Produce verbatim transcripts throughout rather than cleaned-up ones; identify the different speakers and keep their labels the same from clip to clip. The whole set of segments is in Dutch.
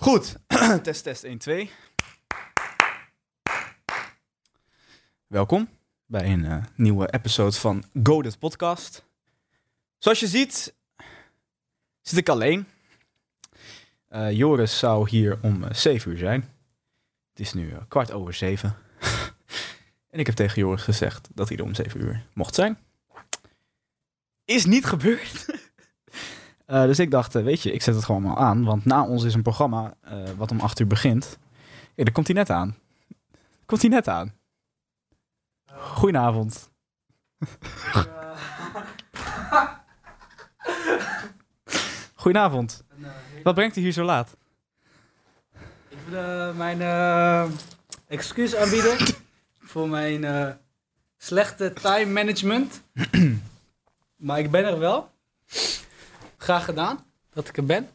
Speaker 1: Goed, test, test, één, twee. Welkom bij een uh, nieuwe episode van Goated Podcast. Zoals je ziet, zit ik alleen. Uh, Joris zou hier om uh, zeven uur zijn. Het is nu uh, kwart over zeven. En ik heb tegen Joris gezegd dat hij er om zeven uur mocht zijn. Is niet gebeurd. uh, dus ik dacht, uh, weet je, ik zet het gewoon maar aan. Want na ons is een programma uh, wat om acht uur begint. Ja, daar komt hij net aan. Komt hij net aan. Goedenavond. Goedenavond. Wat brengt u hier zo laat?
Speaker 2: Ik wil uh, mijn uh, excuus aanbieden voor mijn uh, slechte time management. Maar ik ben er wel. Graag gedaan dat ik er ben.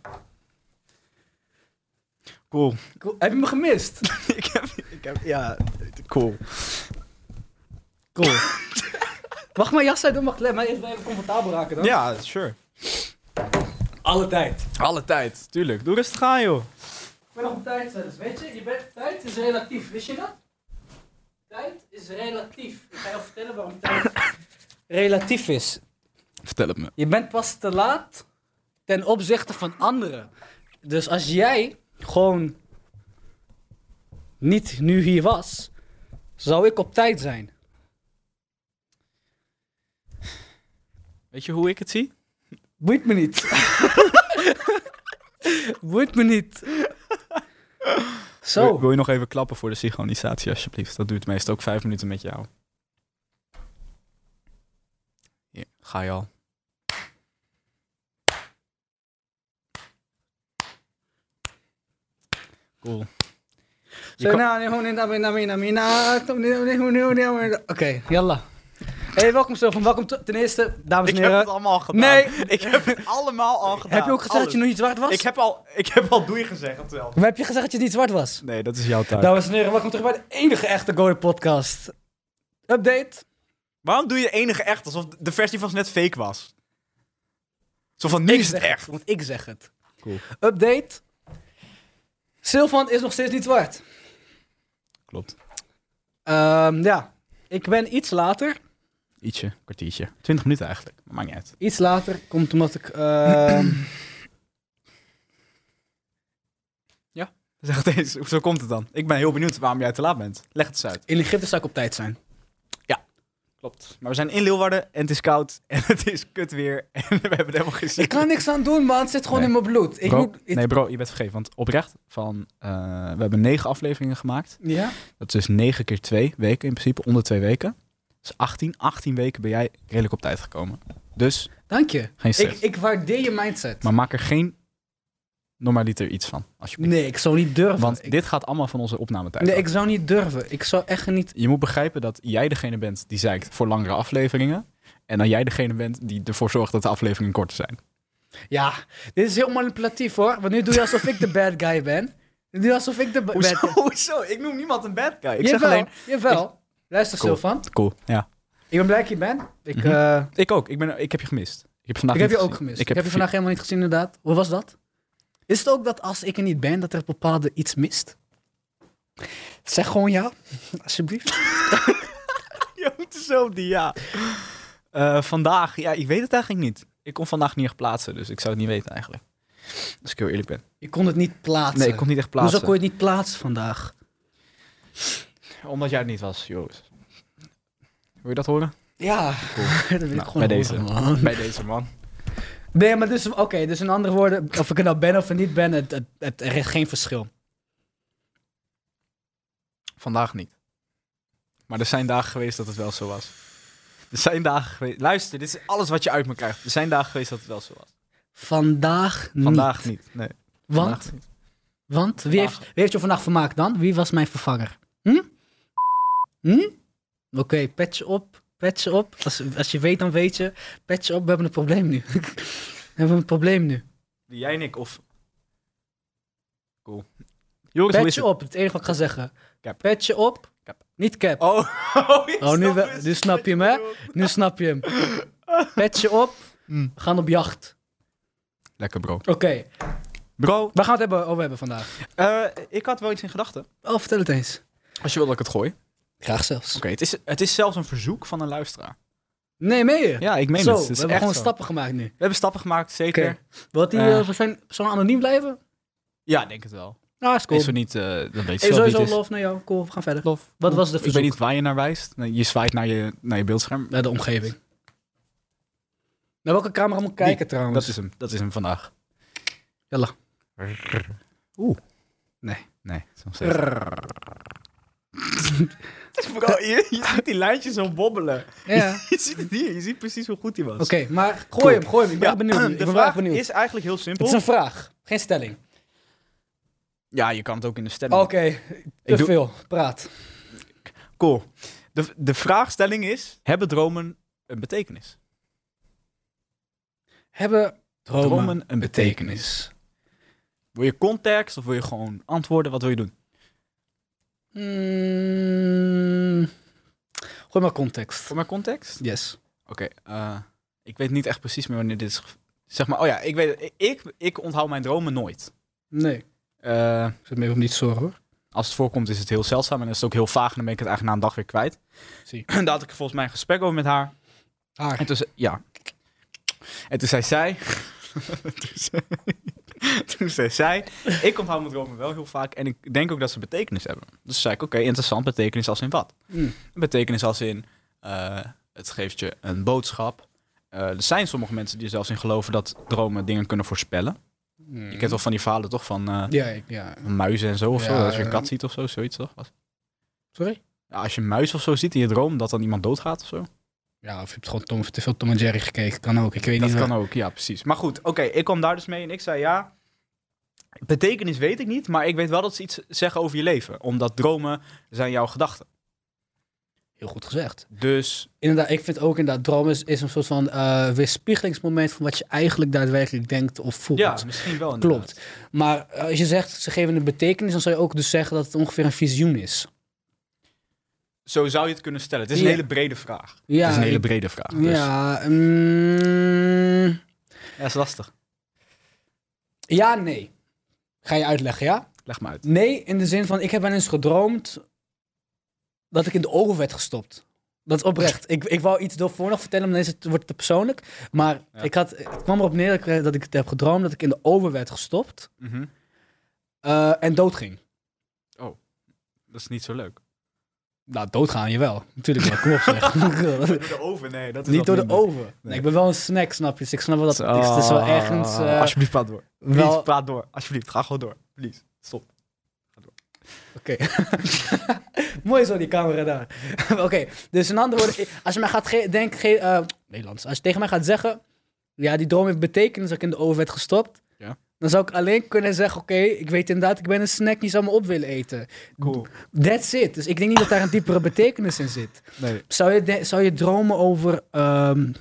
Speaker 1: Cool.
Speaker 2: cool. Heb je me gemist?
Speaker 1: ik, heb, ik heb, ja, cool.
Speaker 2: Cool. Mag ik mijn jas uit doen? Mag ik mij eerst even comfortabel raken dan?
Speaker 1: Ja, sure.
Speaker 2: Alle tijd.
Speaker 1: Alle tijd, tuurlijk. Doe rustig aan, joh.
Speaker 2: Ik ben nog op tijd, dus weet je, je bent, tijd is relatief. Wist je dat? Tijd is relatief. Ik ga je vertellen waarom tijd relatief is.
Speaker 1: Vertel het me.
Speaker 2: Je bent pas te laat ten opzichte van anderen. Dus als jij gewoon niet nu hier was, zou ik op tijd zijn.
Speaker 1: Weet je hoe ik het zie?
Speaker 2: Boeit me niet. Boeit me niet. Zo.
Speaker 1: Wil, wil je nog even klappen voor de synchronisatie, alsjeblieft? Dat duurt meestal ook vijf minuten met jou. Hier, ga je al. Cool.
Speaker 2: Oké, yalla. Hey, welkom Sylvan. Welkom to- ten eerste, dames en
Speaker 1: Ik
Speaker 2: heren.
Speaker 1: heb het allemaal gedaan.
Speaker 2: Nee.
Speaker 1: Ik heb het allemaal al gedaan.
Speaker 2: Heb je ook gezegd
Speaker 1: Alles.
Speaker 2: dat je nog niet zwart was?
Speaker 1: Ik heb al, ik heb al doei gezegd, wel.
Speaker 2: Maar heb je gezegd dat je niet zwart was?
Speaker 1: Nee, dat is jouw taak.
Speaker 2: Dames en heren, welkom terug bij de enige echte Goated Podcast. Update.
Speaker 1: Waarom doe je de enige echt alsof de versie van net fake was? Zo van, nu
Speaker 2: Ik
Speaker 1: is het
Speaker 2: zeg
Speaker 1: echt.
Speaker 2: Want ik zeg het.
Speaker 1: Cool.
Speaker 2: Update. Sylvan is nog steeds niet zwart.
Speaker 1: Klopt.
Speaker 2: Um, ja, ik ben iets later.
Speaker 1: Ietsje, kwartiertje. Twintig minuten eigenlijk, maar maakt niet uit.
Speaker 2: Iets later komt omdat ik... Uh...
Speaker 1: Zeg het eens, zo komt het dan. Ik ben heel benieuwd waarom jij te laat bent. Leg het eens uit.
Speaker 2: in Egypte zou ik op tijd zijn.
Speaker 1: Klopt. Maar we zijn in Leeuwarden en het is koud en het is kut weer en we hebben het helemaal geen zin.
Speaker 2: Ik kan er niks aan doen, man. Het zit gewoon
Speaker 1: Nee.
Speaker 2: in mijn bloed. Ik
Speaker 1: Bro,
Speaker 2: moet...
Speaker 1: Nee bro, je bent vergeten. Want oprecht, van, uh, we hebben negen afleveringen gemaakt.
Speaker 2: Ja?
Speaker 1: Dat is dus negen keer twee weken in principe, onder twee weken. Dus achttien. achttien weken ben jij redelijk op tijd gekomen. Dus
Speaker 2: Dank je.
Speaker 1: geen
Speaker 2: Ik,
Speaker 1: stress.
Speaker 2: ik waardeer je mindset.
Speaker 1: Maar maak er geen normaliter iets van, alsjeblieft.
Speaker 2: Nee, ik zou niet durven.
Speaker 1: Want
Speaker 2: ik...
Speaker 1: dit gaat allemaal van onze opnametijd
Speaker 2: Nee,
Speaker 1: af.
Speaker 2: ik zou niet durven. Ik zou echt niet...
Speaker 1: Je moet begrijpen dat jij degene bent die zeikt voor langere afleveringen. En dan jij degene bent die ervoor zorgt dat de afleveringen korter zijn.
Speaker 2: Ja, dit is heel manipulatief hoor. Want nu doe je alsof ik de bad guy ben. Nu doe je alsof ik de ba- bad guy...
Speaker 1: Hoezo? Ik noem niemand een bad guy. Ik
Speaker 2: jawel,
Speaker 1: zeg alleen...
Speaker 2: jawel. Luister,
Speaker 1: Cool.
Speaker 2: Sylvan.
Speaker 1: Cool, ja.
Speaker 2: Ik ben blij dat je bent. Ik,
Speaker 1: Mhm.
Speaker 2: eh,
Speaker 1: Ik ook. Ik, ben, ik heb je gemist. Ik heb, vandaag
Speaker 2: ik heb je
Speaker 1: niet
Speaker 2: ook
Speaker 1: gezien.
Speaker 2: gemist.
Speaker 1: Ik
Speaker 2: Ik heb je vandaag helemaal niet gezien inderdaad. Hoe was dat? Is het ook dat als ik er niet ben, dat er bepaalde iets mist? Zeg gewoon ja, alsjeblieft.
Speaker 1: Je moet zo op die ja. Uh, vandaag, ja, ik weet het eigenlijk niet. Ik kon vandaag niet echt plaatsen, dus ik zou het niet weten eigenlijk. Als ik heel eerlijk ben.
Speaker 2: Je kon het niet plaatsen.
Speaker 1: Nee, ik kon het niet echt plaatsen.
Speaker 2: Hoezo kon je het niet plaatsen vandaag?
Speaker 1: Omdat jij het niet was, Joris. Wil je dat horen?
Speaker 2: Ja,
Speaker 1: Cool.
Speaker 2: dat wil ik
Speaker 1: Nou,
Speaker 2: gewoon
Speaker 1: bij deze.
Speaker 2: horen, man.
Speaker 1: Bij deze man.
Speaker 2: Nee, maar dus, oké, dus in andere woorden, of ik er nou ben of er niet ben, het, het, het, er is geen verschil.
Speaker 1: Vandaag niet. Maar er zijn dagen geweest dat het wel zo was. Er zijn dagen geweest... Luister, dit is alles wat je uit me krijgt. Er zijn dagen geweest dat het wel zo was.
Speaker 2: Vandaag niet.
Speaker 1: Vandaag niet, nee.
Speaker 2: Want,
Speaker 1: Vandaag niet.
Speaker 2: want wie, heeft, wie heeft je vandaag vermaakt dan? Wie was mijn vervanger? Hm? Hm? Oké, okay, petje op, petje op. Als, als je weet, dan weet je. Petje op, we hebben een probleem nu. we hebben een probleem nu.
Speaker 1: Jij en ik, of... Cool. Joris, hoe is
Speaker 2: Petje
Speaker 1: het?
Speaker 2: op, het enige wat ik ga zeggen.
Speaker 1: Cap.
Speaker 2: Petje op,
Speaker 1: Cap.
Speaker 2: niet cap.
Speaker 1: Oh, oh, ik
Speaker 2: Oh, nu,
Speaker 1: snap
Speaker 2: we-
Speaker 1: het.
Speaker 2: nu snap je hem, hè? Nu snap je hem. Petje op,
Speaker 1: Mm.
Speaker 2: we gaan op jacht.
Speaker 1: Lekker, bro.
Speaker 2: Oké,
Speaker 1: Bro,
Speaker 2: Waar gaan we het hebben, over hebben vandaag?
Speaker 1: uh, ik had wel iets in gedachten.
Speaker 2: Oh, vertel het eens.
Speaker 1: Als je wil dat ik het gooi.
Speaker 2: Graag zelfs.
Speaker 1: Oké, okay, het, is, het is zelfs een verzoek van een luisteraar.
Speaker 2: Nee, meen je?
Speaker 1: Ja, ik meen
Speaker 2: zo,
Speaker 1: het. het is
Speaker 2: we hebben gewoon
Speaker 1: zo.
Speaker 2: stappen gemaakt nu.
Speaker 1: We hebben stappen gemaakt, zeker.
Speaker 2: Okay. Wil die
Speaker 1: Uh,
Speaker 2: uh, zijn zo anoniem blijven?
Speaker 1: Ja, ik denk het wel.
Speaker 2: Ah, is cool.
Speaker 1: Is er niet, uh, dan weet je
Speaker 2: Hey,
Speaker 1: zelf wie
Speaker 2: sowieso
Speaker 1: het is.
Speaker 2: lof naar jou. Cool, we gaan verder.
Speaker 1: Lof.
Speaker 2: Wat was de
Speaker 1: Ik
Speaker 2: verzoek?
Speaker 1: weet niet waar je naar wijst. Nee, je zwaait naar je, naar je beeldscherm.
Speaker 2: Naar de omgeving. Naar welke camera moet ik kijken
Speaker 1: Die,
Speaker 2: trouwens?
Speaker 1: Dat is hem. Dat is hem vandaag.
Speaker 2: Jalla.
Speaker 1: Oeh.
Speaker 2: Nee.
Speaker 1: Nee, dat is nog steeds. Bro, je, je ziet die lijntjes zo bobbelen.
Speaker 2: Ja.
Speaker 1: Je ziet het hier. Je ziet precies hoe goed hij was.
Speaker 2: Oké, okay, maar gooi
Speaker 1: Cool.
Speaker 2: hem, gooi hem. Ik ben
Speaker 1: Ja,
Speaker 2: echt benieuwd.
Speaker 1: de
Speaker 2: Ik ben
Speaker 1: vraag
Speaker 2: erg benieuwd.
Speaker 1: is eigenlijk heel simpel.
Speaker 2: Het is een vraag, geen stelling.
Speaker 1: Ja, je kan het ook in de stelling.
Speaker 2: Oké, okay, te
Speaker 1: doe...
Speaker 2: veel. Praat.
Speaker 1: Cool. De, de vraagstelling is, hebben dromen een betekenis?
Speaker 2: Hebben dromen,
Speaker 1: dromen een betekenis? Wil je context of wil je gewoon antwoorden? Wat wil je doen?
Speaker 2: Mm, gooi maar context.
Speaker 1: Voor mijn context?
Speaker 2: Yes.
Speaker 1: Oké, okay, uh, ik weet niet echt precies meer wanneer dit is. Zeg maar, oh ja, ik weet, ik, ik onthoud mijn dromen nooit.
Speaker 2: Nee.
Speaker 1: Uh,
Speaker 2: ik zit me even om niet te zorgen hoor.
Speaker 1: Als het voorkomt is het heel zeldzaam en dan is het ook heel vaag en dan ben ik het eigenlijk na een dag weer kwijt.
Speaker 2: Zie.
Speaker 1: Daar had ik volgens mij een gesprek over met haar.
Speaker 2: Haar?
Speaker 1: En toen zei, ja. En toen zei zij... toen, zei, toen zei zij... Ik onthoud mijn dromen wel heel vaak en ik denk ook dat ze betekenis hebben. Dus zei ik, oké, okay, interessant. Betekenis als in wat?
Speaker 2: Mm.
Speaker 1: Betekenis als in... Uh, het geeft je een boodschap. Uh, er zijn sommige mensen die er zelfs in geloven dat dromen dingen kunnen voorspellen. Mm. Je kent wel van die verhalen toch van, uh,
Speaker 2: ja, ik, ja.
Speaker 1: van muizen en zo of
Speaker 2: ja,
Speaker 1: zo. Als je een
Speaker 2: uh,
Speaker 1: kat ziet of zo, zoiets toch? Was?
Speaker 2: Sorry?
Speaker 1: Ja, als je een muis of zo ziet in je droom, dat dan iemand doodgaat of zo.
Speaker 2: Ja, of je hebt gewoon Tom, te veel Tom en Jerry gekeken. Kan ook, ik weet
Speaker 1: dat
Speaker 2: niet.
Speaker 1: Dat kan ook, ja, precies. Maar goed, oké, okay, ik kwam daar dus mee en ik zei ja... Betekenis weet ik niet, maar ik weet wel dat ze iets zeggen over je leven. Omdat dromen zijn jouw gedachten.
Speaker 2: Heel goed gezegd.
Speaker 1: Dus...
Speaker 2: Inderdaad, ik vind ook inderdaad, dromen is, is een soort van uh, weerspiegelingsmoment van wat je eigenlijk daadwerkelijk denkt of voelt.
Speaker 1: Ja, misschien wel inderdaad.
Speaker 2: Klopt. Maar uh, als je zegt, ze geven een betekenis, dan zou je ook dus zeggen dat het ongeveer een visioen is.
Speaker 1: Zo zou je het kunnen stellen. Het is
Speaker 2: ja.
Speaker 1: een hele brede vraag.
Speaker 2: Ja,
Speaker 1: het is een hele
Speaker 2: ik,
Speaker 1: brede vraag. Dus.
Speaker 2: Ja, mm,
Speaker 1: ja, dat is lastig.
Speaker 2: Ja, nee. Ga je uitleggen, ja?
Speaker 1: Leg me uit.
Speaker 2: Nee, in de zin van, ik heb wel eens gedroomd dat ik in de oven werd gestopt. Dat is oprecht. ik, ik wou iets ervoor nog vertellen, maar dan wordt het te persoonlijk. Maar ja. ik had, het kwam erop neer dat ik het heb gedroomd dat ik in de oven werd gestopt.
Speaker 1: Mm-hmm.
Speaker 2: Uh, en doodging.
Speaker 1: Oh, dat is niet zo leuk.
Speaker 2: Nou, doodgaan je wel. Natuurlijk wel, kom op zeg.
Speaker 1: Door de oven, nee. Dat is
Speaker 2: niet door de
Speaker 1: minder.
Speaker 2: oven. Nee. Nee, ik ben wel een snack, snap je? Dus ik snap wel dat oh, het is wel ergens... Uh,
Speaker 1: alsjeblieft, praat door. Please, wel... praat door. Alsjeblieft, ga gewoon door. Please, stop.
Speaker 2: Oké. Okay. Mooi zo, die camera daar. Oké, okay. Dus in andere woorden, als je mij gaat ge- denken... Ge- uh, Nederlands. Als je tegen mij gaat zeggen... Ja, die droom heeft betekenis dat ik in de oven werd gestopt.
Speaker 1: Ja.
Speaker 2: Dan zou ik alleen kunnen zeggen... Oké, okay, ik weet inderdaad, ik ben een snack, die zou me op willen eten.
Speaker 1: Cool.
Speaker 2: That's it. Dus ik denk niet dat daar een diepere betekenis in zit.
Speaker 1: Nee.
Speaker 2: Zou je, de- zou je dromen over... Um,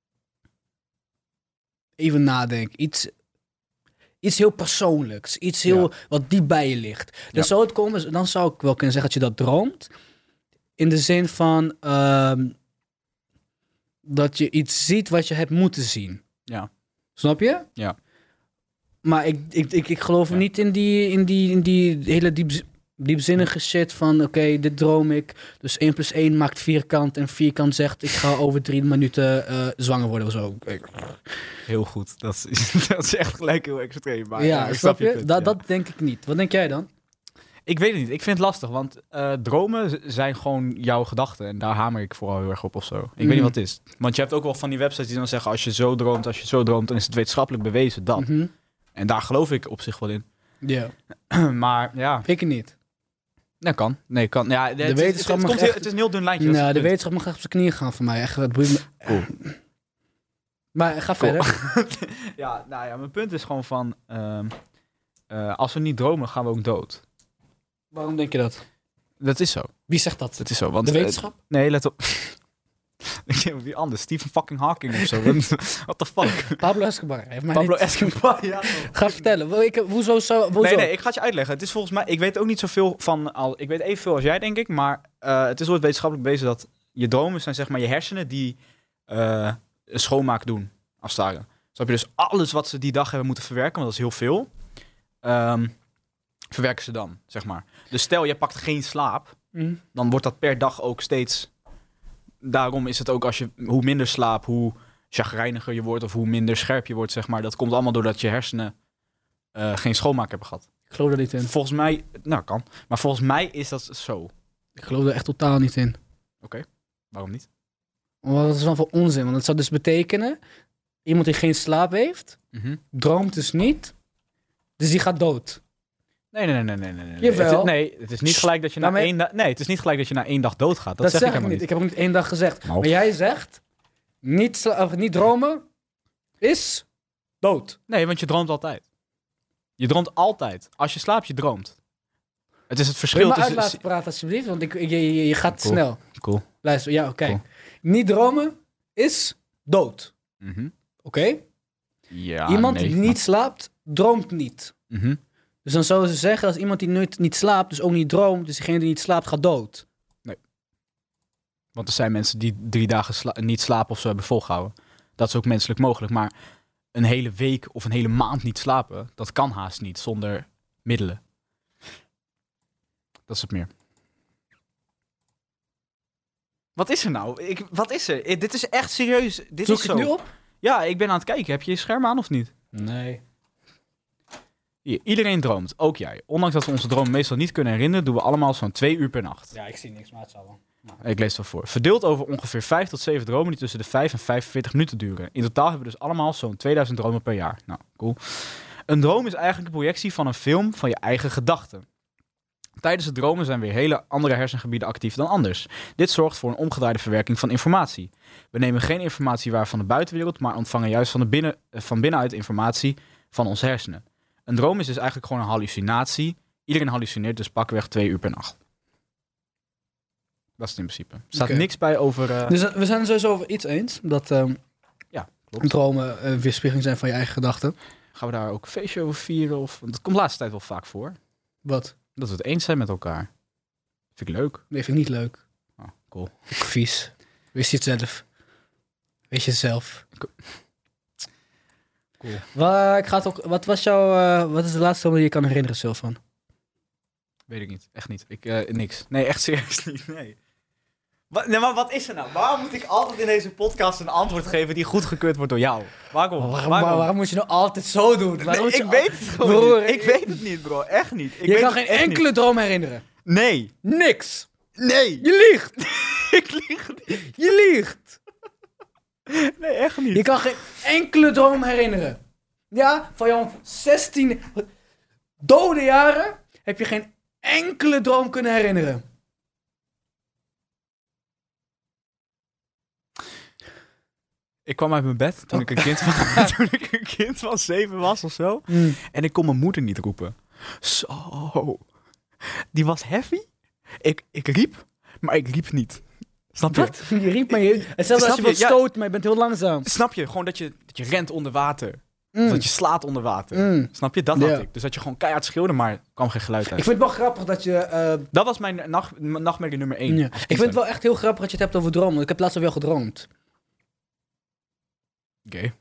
Speaker 2: even nadenken. Iets... Iets heel persoonlijks. Iets heel ja. wat diep bij je ligt. Dan, ja. zou het komen, dan zou ik wel kunnen zeggen dat je dat droomt. In de zin van... Um, dat je iets ziet wat je hebt moeten zien.
Speaker 1: Ja.
Speaker 2: Snap je?
Speaker 1: Ja.
Speaker 2: Maar ik, ik, ik, ik geloof ja. niet in die, in die, in die hele diep, diepzinnige shit van... Oké, okay, dit droom ik. Dus één plus één maakt vierkant. En vierkant zegt, ik ga over drie minuten uh, zwanger worden of zo.
Speaker 1: Heel goed. Dat is, dat is echt gelijk heel extreem. Maar
Speaker 2: ja,
Speaker 1: ja,
Speaker 2: snap je?
Speaker 1: je punt,
Speaker 2: dat,
Speaker 1: ja.
Speaker 2: dat denk ik niet. Wat denk jij dan?
Speaker 1: Ik weet het niet. Ik vind het lastig. Want uh, dromen zijn gewoon jouw gedachten. En daar hamer ik vooral heel erg op of zo. Ik mm. weet niet wat het is. Want je hebt ook wel van die websites die dan zeggen... Als je zo droomt, als je zo droomt... Dan is het wetenschappelijk bewezen dat.
Speaker 2: Mm-hmm.
Speaker 1: En daar geloof ik op zich wel in.
Speaker 2: Ja.
Speaker 1: Yeah. Maar ja...
Speaker 2: Ik niet.
Speaker 1: Dat kan. Nee, kan. Ja, de,
Speaker 2: de
Speaker 1: het,
Speaker 2: wetenschap
Speaker 1: het, het,
Speaker 2: mag
Speaker 1: komt
Speaker 2: echt...
Speaker 1: heel, het is een heel dun lijntje.
Speaker 2: Nou, de wetenschap mag echt op zijn knieën gaan voor mij. Echt, dat boeit me...
Speaker 1: Cool.
Speaker 2: Maar ga
Speaker 1: cool.
Speaker 2: verder.
Speaker 1: ja, nou ja, mijn punt is gewoon van... Uh, uh, als we niet dromen, gaan we ook dood.
Speaker 2: Waarom denk je dat?
Speaker 1: Dat is zo.
Speaker 2: Wie zegt dat?
Speaker 1: Dat is zo. Want,
Speaker 2: de wetenschap?
Speaker 1: Uh, nee, let op. Wie anders? Stephen fucking Hawking of zo. What the fuck?
Speaker 2: Pablo Escobar. Heeft mij
Speaker 1: Pablo
Speaker 2: niet...
Speaker 1: Escobar, ja.
Speaker 2: Ga vertellen. Ik, hoezo zo? Hoezo?
Speaker 1: Nee, nee, ik ga het je uitleggen. Het is volgens mij... Ik weet ook niet zoveel van... Al, ik weet evenveel als jij, denk ik. Maar uh, het is ooit wetenschappelijk bewezen dat je dromen zijn zeg maar je hersenen die uh, een schoonmaak doen. Als het ware. Snap je? Dus alles wat ze die dag hebben moeten verwerken, want dat is heel veel. ehm, verwerken ze dan, zeg maar. Dus stel, je pakt geen slaap,
Speaker 2: Mm.
Speaker 1: dan wordt dat per dag ook steeds... Daarom is het ook als je... Hoe minder slaap, hoe chagrijniger je wordt... of hoe minder scherp je wordt, zeg maar. Dat komt allemaal doordat je hersenen uh, geen schoonmaak hebben gehad.
Speaker 2: Ik geloof er niet in.
Speaker 1: Volgens mij... Nou, kan. Maar volgens mij is dat zo.
Speaker 2: Ik geloof er echt totaal niet in.
Speaker 1: Waarom niet?
Speaker 2: Want dat is wel voor onzin. Want dat zou dus betekenen... Iemand die geen slaap heeft...
Speaker 1: Mm-hmm.
Speaker 2: droomt dus niet... Dus die gaat dood.
Speaker 1: Nee, nee, nee, nee, nee, nee.
Speaker 2: Jawel.
Speaker 1: Het is, nee, het is niet gelijk dat je na
Speaker 2: Daarmee-
Speaker 1: één dag... Nee, het is niet gelijk dat je na één dag doodgaat. Dat,
Speaker 2: Dat,
Speaker 1: zeg,
Speaker 2: zeg
Speaker 1: ik
Speaker 2: ik
Speaker 1: helemaal
Speaker 2: niet.
Speaker 1: niet.
Speaker 2: Ik heb ook niet één dag gezegd.
Speaker 1: Nou.
Speaker 2: Maar jij zegt... Niet, sla- of niet dromen... Is... Dood.
Speaker 1: Nee, want je droomt altijd. Je droomt altijd. Als je slaapt, je droomt. Het is het
Speaker 2: Wil je
Speaker 1: verschil
Speaker 2: me uit
Speaker 1: tussen...
Speaker 2: laten praten alsjeblieft? Want ik, je, je, je gaat
Speaker 1: Cool.
Speaker 2: snel.
Speaker 1: Cool.
Speaker 2: Luister, ja, oké.
Speaker 1: Cool.
Speaker 2: Niet dromen is dood.
Speaker 1: Mhm.
Speaker 2: Oké?
Speaker 1: Ja,
Speaker 2: Iemand
Speaker 1: nee,
Speaker 2: die niet slaapt, droomt niet.
Speaker 1: maar- Mhm.
Speaker 2: Dus dan zouden ze zeggen dat iemand die nooit niet slaapt, dus ook niet droomt, dus diegene die niet slaapt, gaat dood.
Speaker 1: Want er zijn mensen die drie dagen sla- niet slapen of zo hebben volgehouden. Dat is ook menselijk mogelijk. Maar een hele week of een hele maand niet slapen, dat kan haast niet zonder middelen. Dat is het meer. Wat is er nou? Ik, wat is er? Eh, dit is echt serieus. Dit
Speaker 2: Zoek
Speaker 1: is
Speaker 2: je
Speaker 1: zo.
Speaker 2: het nu op?
Speaker 1: Ja, ik ben aan het kijken. Heb je je scherm aan of niet?
Speaker 2: Nee.
Speaker 1: Hier, iedereen droomt, ook jij. Ondanks dat we onze droom meestal niet kunnen herinneren, doen we allemaal zo'n twee uur per nacht.
Speaker 2: Ja, ik zie niks, maar het zal wel.
Speaker 1: Ik lees het wel voor. Verdeeld over ongeveer vijf tot zeven dromen die tussen de vijf en vijfenveertig minuten duren. In totaal hebben we dus allemaal zo'n tweeduizend dromen per jaar. Nou, cool. Een droom is eigenlijk een projectie van een film van je eigen gedachten. Tijdens het dromen zijn weer hele andere hersengebieden actief dan anders. Dit zorgt voor een omgedraaide verwerking van informatie. We nemen geen informatie waar van de buitenwereld, maar ontvangen juist van, de binnen, van binnenuit informatie van onze hersenen. Een droom is dus eigenlijk gewoon een hallucinatie. Iedereen hallucineert dus pakweg twee uur per nacht. Dat is het in principe. Er staat
Speaker 2: Oké.
Speaker 1: niks bij over... uh,
Speaker 2: Dus uh, we zijn het sowieso over iets eens, dat ehm,
Speaker 1: Ja, klopt.
Speaker 2: dromen een weerspiegeling zijn van je eigen gedachten.
Speaker 1: Gaan we daar ook een feestje over vieren? Of... want dat komt de laatste tijd wel vaak voor.
Speaker 2: Wat?
Speaker 1: Dat we het eens zijn met elkaar. Vind ik leuk.
Speaker 2: Nee, vind ik niet leuk.
Speaker 1: Oh, cool.
Speaker 2: Vind ik vies. Wist je het zelf? Weet je het zelf?
Speaker 1: Cool.
Speaker 2: Waar, ik ga het ook, wat was jouw, eh, wat is de laatste droom die je kan herinneren, Sylvan?
Speaker 1: Weet ik niet. Echt niet. Ik, uh, niks. Nee, echt serieus niet. Nee. Wat, nee, maar wat is er nou? Waarom moet ik altijd in deze podcast een antwoord geven die goedgekeurd wordt door jou? Waarom?
Speaker 2: Waarom,
Speaker 1: Waarom?
Speaker 2: waarom moet je nou altijd zo doen?
Speaker 1: Nee,
Speaker 2: Waarom moet je
Speaker 1: ik
Speaker 2: al-
Speaker 1: weet het gewoon
Speaker 2: Broer,
Speaker 1: niet. Ik weet het niet, bro. Echt niet. Ik
Speaker 2: je
Speaker 1: weet
Speaker 2: kan
Speaker 1: het
Speaker 2: geen
Speaker 1: echt
Speaker 2: enkele droom herinneren.
Speaker 1: niet. Nee.
Speaker 2: Niks.
Speaker 1: Nee.
Speaker 2: Je liegt.
Speaker 1: Ik lieg niet.
Speaker 2: Je liegt.
Speaker 1: Nee, echt niet.
Speaker 2: Je kan geen enkele droom herinneren. Ja, van jouw zestien dode jaren heb je geen enkele droom kunnen herinneren.
Speaker 1: Ik kwam uit mijn bed toen, ik een kind van, toen ik een kind van zeven was of zo.
Speaker 2: Mm.
Speaker 1: En ik kon mijn moeder niet roepen. Zo. Die was heavy. Ik, ik riep, maar ik riep niet. Snap je?
Speaker 2: Wat? Je riep maar je... Hetzelfde als
Speaker 1: Snap
Speaker 2: je
Speaker 1: je?
Speaker 2: wilt
Speaker 1: Ja.
Speaker 2: stoten, maar je bent heel langzaam.
Speaker 1: Snap je? Gewoon dat je, dat je rent onder water.
Speaker 2: Mm.
Speaker 1: Of dat je slaat onder water.
Speaker 2: Mm.
Speaker 1: Snap je? Dat
Speaker 2: Ja.
Speaker 1: had ik. Dus dat je gewoon keihard schreeuwde, maar er kwam geen geluid uit.
Speaker 2: Ik vind het wel grappig dat je... eh,
Speaker 1: Dat was mijn nacht, mijn nachtmerrie nummer één.
Speaker 2: ja.
Speaker 1: als
Speaker 2: Ik
Speaker 1: kind
Speaker 2: vind het wel echt heel grappig dat je het hebt over dromen. Want ik heb laatst al wel gedroomd.
Speaker 1: Oké.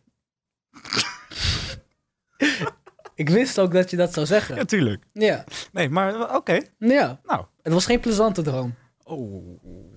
Speaker 2: Ik wist ook dat je dat zou zeggen.
Speaker 1: Ja, tuurlijk.
Speaker 2: Ja.
Speaker 1: Nee, maar oké.
Speaker 2: Ja.
Speaker 1: Nou.
Speaker 2: Het was geen plezante droom.
Speaker 1: Oh.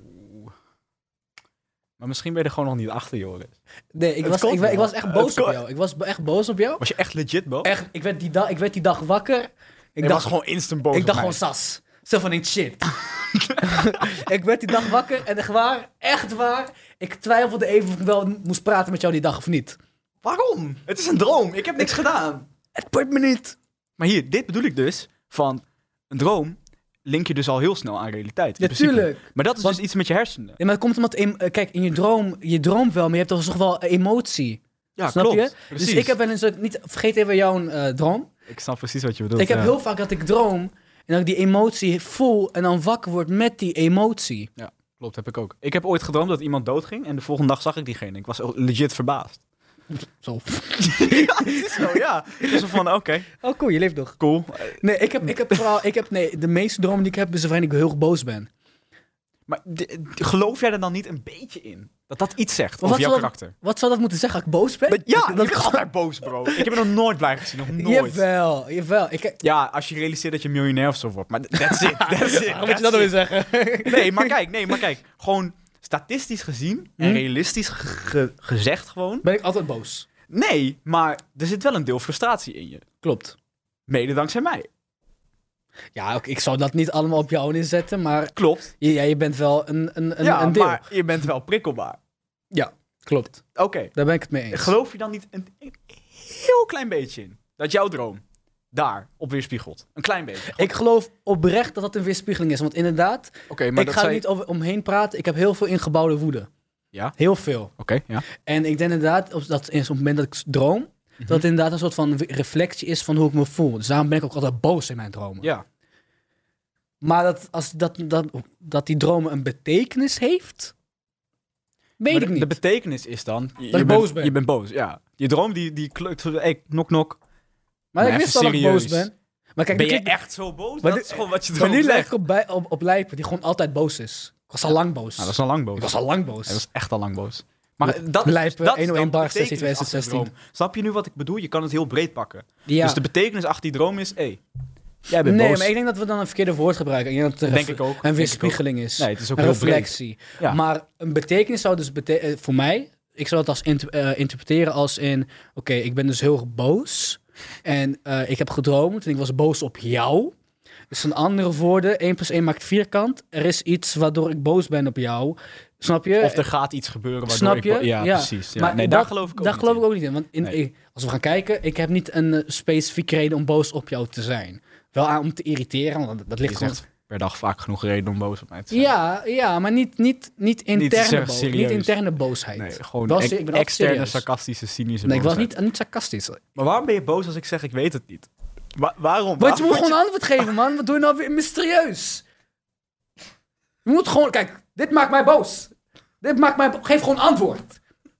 Speaker 1: Maar misschien ben je er gewoon nog niet achter, Joris.
Speaker 2: Nee, ik
Speaker 1: Het
Speaker 2: was,
Speaker 1: komt
Speaker 2: ik, wa- ik
Speaker 1: wel.
Speaker 2: was echt
Speaker 1: Het
Speaker 2: boos op
Speaker 1: komt-
Speaker 2: jou. Ik was be- echt boos op jou.
Speaker 1: Was je echt legit boos?
Speaker 2: Echt, ik werd die, dag, ik werd die dag wakker. Ik
Speaker 1: Ik
Speaker 2: dacht,
Speaker 1: was gewoon instant boos
Speaker 2: ik
Speaker 1: op
Speaker 2: dacht
Speaker 1: mij.
Speaker 2: gewoon sas. Zo van in shit. Ik werd die dag wakker en echt waar, echt waar. Ik twijfelde even of ik wel moest praten met jou die dag of niet.
Speaker 1: Waarom? Het is een droom. Ik heb niks gedaan.
Speaker 2: Het boeit me niet.
Speaker 1: Maar hier, dit bedoel ik dus. Van een droom link je dus al heel snel aan realiteit. in principe.
Speaker 2: Natuurlijk.
Speaker 1: Maar dat is
Speaker 2: Want-
Speaker 1: dus iets met je hersenen.
Speaker 2: Ja, maar het komt omdat, em- eh, kijk, in je droom, je droomt wel, maar je hebt toch nog wel emotie.
Speaker 1: Ja,
Speaker 2: Snap
Speaker 1: klopt.
Speaker 2: je?
Speaker 1: Precies.
Speaker 2: Dus ik heb wel eens, ook niet, vergeet even jouw eh, droom.
Speaker 1: Ik snap precies wat je bedoelt.
Speaker 2: Ik heb
Speaker 1: ja.
Speaker 2: heel vaak dat ik droom en dat ik die emotie voel en dan wakker word met die emotie.
Speaker 1: Klopt, heb ik ook. Ik heb ooit gedroomd dat iemand doodging en de volgende dag zag ik diegene. Ik was legit verbaasd.
Speaker 2: Zo.
Speaker 1: Ja, het is zo, ja. Dus van, oké,
Speaker 2: Oh, cool, je leeft nog.
Speaker 1: cool.
Speaker 2: Nee, ik heb, ik heb vooral, ik heb, nee, de meeste dromen die ik heb is wanneer ik heel boos ben.
Speaker 1: Maar d- d- geloof jij er dan niet een beetje in? Dat dat iets zegt
Speaker 2: Maar
Speaker 1: over jouw
Speaker 2: zou
Speaker 1: karakter?
Speaker 2: Dat, wat zou dat moeten zeggen? Dat ik boos ben?
Speaker 1: Dat- ja,
Speaker 2: dat,
Speaker 1: je
Speaker 2: dat
Speaker 1: bent altijd boos, bro. Ik heb er nog nooit blij gezien, nog nooit.
Speaker 2: Jawel, jawel. Ik,
Speaker 1: Ja, als je realiseert dat je miljonair of zo wordt. Maar that's it, that's it.
Speaker 2: waarom moet je dat dan weer zeggen?
Speaker 1: Nee, maar kijk, nee, maar kijk. Gewoon statistisch gezien en
Speaker 2: Hm?
Speaker 1: realistisch ge- gezegd gewoon.
Speaker 2: Ben ik altijd boos.
Speaker 1: Nee, maar er zit wel een deel frustratie in je.
Speaker 2: Klopt.
Speaker 1: Mede dankzij mij.
Speaker 2: Ja, ook, ik zou dat niet allemaal op jou inzetten, maar
Speaker 1: Klopt.
Speaker 2: ja, je bent wel een, een, een,
Speaker 1: ja,
Speaker 2: een deel.
Speaker 1: maar je bent wel prikkelbaar.
Speaker 2: Ja, klopt.
Speaker 1: Oké.
Speaker 2: Daar ben ik het mee eens.
Speaker 1: Geloof je dan niet een, een heel klein beetje in? Dat jouw droom daar op weerspiegelt? Een klein beetje.
Speaker 2: Ik geloof oprecht dat dat een weerspiegeling is. Want inderdaad,
Speaker 1: Oké, maar
Speaker 2: ik
Speaker 1: dat
Speaker 2: ga er
Speaker 1: zei...
Speaker 2: niet over, omheen praten. Ik heb heel veel ingebouwde woede.
Speaker 1: Ja?
Speaker 2: Heel veel.
Speaker 1: Oké, ja.
Speaker 2: En ik denk inderdaad, op, dat is op het moment dat ik droom,
Speaker 1: Mhm.
Speaker 2: dat het inderdaad een soort van reflectie is van hoe ik me voel. Dus daarom ben ik ook altijd boos in mijn dromen.
Speaker 1: Ja.
Speaker 2: Maar dat, als dat, dat, dat die dromen een betekenis heeft, weet
Speaker 1: Maar
Speaker 2: ik
Speaker 1: de,
Speaker 2: niet.
Speaker 1: de betekenis is dan... Je,
Speaker 2: ik
Speaker 1: je bent,
Speaker 2: boos ben.
Speaker 1: Je bent boos, ja. Je droom die, die klukt... Hey, nok nok.
Speaker 2: maar
Speaker 1: maar
Speaker 2: ik
Speaker 1: even
Speaker 2: wist al dat ik
Speaker 1: serieus.
Speaker 2: boos ben. Maar kijk,
Speaker 1: Ben
Speaker 2: nu
Speaker 1: je
Speaker 2: klinkt-
Speaker 1: echt zo boos?
Speaker 2: Maar
Speaker 1: dat
Speaker 2: dit-
Speaker 1: is gewoon wat je
Speaker 2: maar
Speaker 1: droom
Speaker 2: nu lijk
Speaker 1: zegt.
Speaker 2: ik op, bij, op, op Lijpen, die gewoon altijd boos is. Ik was al lang boos.
Speaker 1: Nou, dat is al lang boos.
Speaker 2: Ik was al lang boos.
Speaker 1: Hij was echt al lang boos. Maar dat is,
Speaker 2: Lijpen,
Speaker 1: dat is
Speaker 2: honderdéén
Speaker 1: dan
Speaker 2: bar,
Speaker 1: de betekenis
Speaker 2: zestien
Speaker 1: achter de
Speaker 2: zestien.
Speaker 1: droom. Snap je nu wat ik bedoel? Je kan het heel breed pakken.
Speaker 2: Ja.
Speaker 1: Dus de betekenis achter die droom is... Hey, jij bent
Speaker 2: Nee,
Speaker 1: boos.
Speaker 2: maar ik denk dat we dan een verkeerde woord gebruiken. Ik denk dat het een
Speaker 1: Denk
Speaker 2: ref-
Speaker 1: ik ook.
Speaker 2: een
Speaker 1: Denk
Speaker 2: weerspiegeling is.
Speaker 1: Nee, het is ook
Speaker 2: een
Speaker 1: heel breed.
Speaker 2: reflectie.
Speaker 1: Ja.
Speaker 2: Maar een betekenis zou dus bete- eh, voor mij, ik zou het als inter- eh, interpreteren als in, oké, ik ben dus heel erg boos en eh, ik heb gedroomd en ik was boos op jou. Dus van andere woorden, één plus één maakt vierkant. Er is iets waardoor ik boos ben op jou. Snap je?
Speaker 1: Of er gaat iets gebeuren waardoor
Speaker 2: Snap
Speaker 1: ik...
Speaker 2: je?
Speaker 1: bo- Ja,
Speaker 2: Ja.
Speaker 1: precies. Ja.
Speaker 2: Maar
Speaker 1: nee,
Speaker 2: dat-
Speaker 1: daar geloof ik ook
Speaker 2: Daar
Speaker 1: niet
Speaker 2: geloof
Speaker 1: in.
Speaker 2: ik ook niet in. Want in,
Speaker 1: Nee.
Speaker 2: ik- als we gaan kijken, ik heb niet een eh, specifieke reden om boos op jou te zijn. Wel aan om te irriteren, want dat, dat ligt
Speaker 1: Je
Speaker 2: gewoon...
Speaker 1: zegt per dag vaak genoeg reden om boos op mij te zijn.
Speaker 2: Ja, ja, maar niet, niet, niet interne
Speaker 1: zeggen
Speaker 2: boos.
Speaker 1: serieus.
Speaker 2: Niet interne boosheid.
Speaker 1: Nee, gewoon
Speaker 2: Wel
Speaker 1: ex-
Speaker 2: ser- ik ben altijd
Speaker 1: externe,
Speaker 2: serieus.
Speaker 1: sarcastische, cynische
Speaker 2: Nee, ik was
Speaker 1: boosheid.
Speaker 2: niet, niet sarcastisch.
Speaker 1: Maar waarom ben je boos als ik zeg ik weet het niet? Wa- waarom?
Speaker 2: Want je
Speaker 1: Waarom
Speaker 2: moet gewoon een antwoord geven, man. Wat doe je nou weer mysterieus? Je moet gewoon... Kijk, dit maakt mij boos. Dit maakt mij... Geef gewoon antwoord.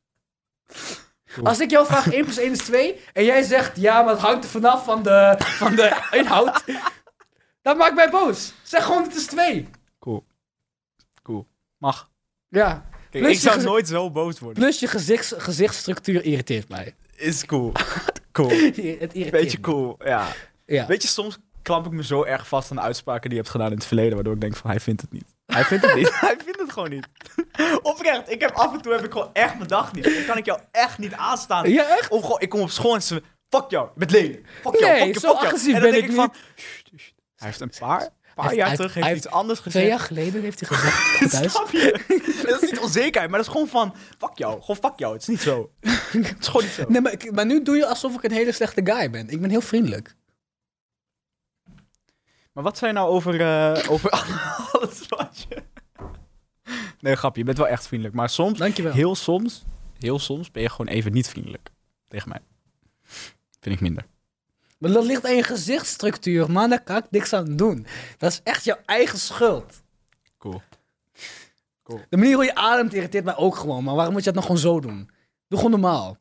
Speaker 1: Cool.
Speaker 2: Als ik jou vraag één plus één is twee... en jij zegt... Ja, maar het hangt er vanaf van de, van de inhoud... dat maakt mij boos. Zeg gewoon het is twee.
Speaker 1: Cool. Cool. Mag.
Speaker 2: Ja.
Speaker 1: Kijk,
Speaker 2: Plus
Speaker 1: ik
Speaker 2: je
Speaker 1: zou
Speaker 2: gez-
Speaker 1: nooit zo boos worden.
Speaker 2: Plus je gezichts, gezichtsstructuur irriteert mij.
Speaker 1: Is cool. Cool.
Speaker 2: Het irriteert
Speaker 1: Beetje
Speaker 2: me.
Speaker 1: cool, ja.
Speaker 2: Ja.
Speaker 1: Weet je, soms klamp ik me zo erg vast aan de uitspraken die je hebt gedaan in het verleden, waardoor ik denk van, hij vindt het niet. Hij vindt het niet. Hij vindt het gewoon niet. Oprecht, ik heb af en toe heb ik gewoon echt mijn dag niet. Dan kan ik jou echt niet aanstaan.
Speaker 2: Ja, echt?
Speaker 1: Of gewoon, ik kom op school en ze, fuck jou, je bent lelijk. Fuck jou,
Speaker 2: Nee,
Speaker 1: fuck jou,
Speaker 2: zo
Speaker 1: fuck jou.
Speaker 2: agressief
Speaker 1: En dan
Speaker 2: ben
Speaker 1: denk
Speaker 2: ik
Speaker 1: van, "Sst, sst." Hij heeft een paar, paar
Speaker 2: Hij-
Speaker 1: jaar
Speaker 2: hij-
Speaker 1: terug
Speaker 2: hij
Speaker 1: heeft iets anders gezegd.
Speaker 2: Twee jaar geleden heeft hij gezegd thuis.
Speaker 1: Snap je? Dat is niet onzekerheid, maar dat is gewoon van, fuck jou, gewoon fuck jou. Het is niet zo. Het is gewoon niet zo.
Speaker 2: Nee, maar, ik- maar nu doe je alsof ik een hele slechte guy ben. Ik ben heel vriendelijk.
Speaker 1: Maar wat zei je nou over, eh, over alles wat je... Nee, grapje, je bent wel echt vriendelijk. Maar soms,
Speaker 2: Dankjewel.
Speaker 1: heel soms, heel soms ben je gewoon even niet vriendelijk. Tegen mij. Vind ik minder.
Speaker 2: Maar dat ligt aan je gezichtsstructuur, man. Daar kan ik niks aan doen. Dat is echt jouw eigen schuld.
Speaker 1: Cool.
Speaker 2: De manier hoe je ademt irriteert mij ook gewoon. Maar waarom moet je dat nog gewoon zo doen? Doe gewoon normaal.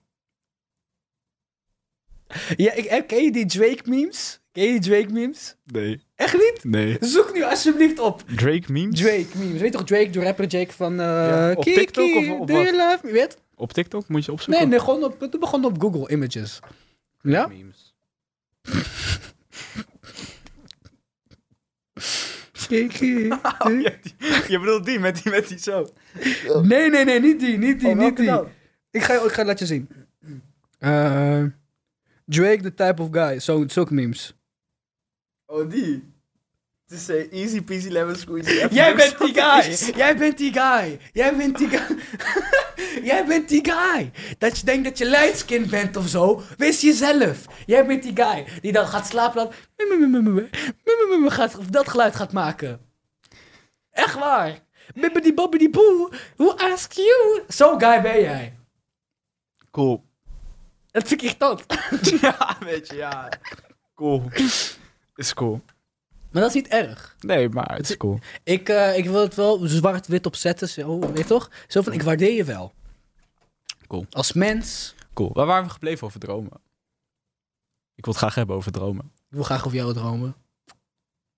Speaker 2: Ja, ik, eh, ken je die Drake-memes? Ken je die Drake-memes?
Speaker 1: Nee.
Speaker 2: Echt niet?
Speaker 1: Nee.
Speaker 2: Zoek nu alsjeblieft op.
Speaker 1: Drake memes?
Speaker 2: Drake-memes. Weet je toch Drake, de rapper Drake van... eh
Speaker 1: Ja, op
Speaker 2: Kiki,
Speaker 1: TikTok of op
Speaker 2: do
Speaker 1: wat?
Speaker 2: you love me? Weet?
Speaker 1: Op TikTok moet je opzoeken?
Speaker 2: Nee, nee, gewoon op, doe maar gewoon op Google Images. Ja?
Speaker 1: Memes.
Speaker 2: Kiki.
Speaker 1: Oh, ja, die- je bedoelt die, met die, met die zo.
Speaker 2: Nee, nee, nee, niet die, niet die,
Speaker 1: Oh,
Speaker 2: niet
Speaker 1: welke
Speaker 2: die.
Speaker 1: dan?
Speaker 2: Ik ga, ik ga het laten zien. Eh, Drake, the type of guy. Zo, zulke memes.
Speaker 1: Oh, die. Het is uh, easy peasy lemon squeezy.
Speaker 2: Jij bent die guy! Jij bent die guy! Jij bent die guy! Jij bent die guy! Dat je denkt dat je lightskin bent of zo. Wees jezelf! Jij bent die guy die dan gaat slapen dan... gaat, of dat geluid gaat maken. Echt waar! Bibbidi bobbidi boe! Who ask you? Zo'n guy ben jij.
Speaker 1: Cool.
Speaker 2: Dat vind ik irritant.
Speaker 1: Ja, weet je, ja. Cool. Is cool.
Speaker 2: Maar dat is niet erg.
Speaker 1: Nee, maar het is cool.
Speaker 2: Ik, uh, ik wil het wel zwart-wit opzetten, zo, weet je toch? Zo van, ik waardeer je wel.
Speaker 1: Cool.
Speaker 2: Als mens.
Speaker 1: Cool. Waar waren we gebleven over dromen? Ik wil het graag hebben over dromen.
Speaker 2: Ik wil graag over jou dromen.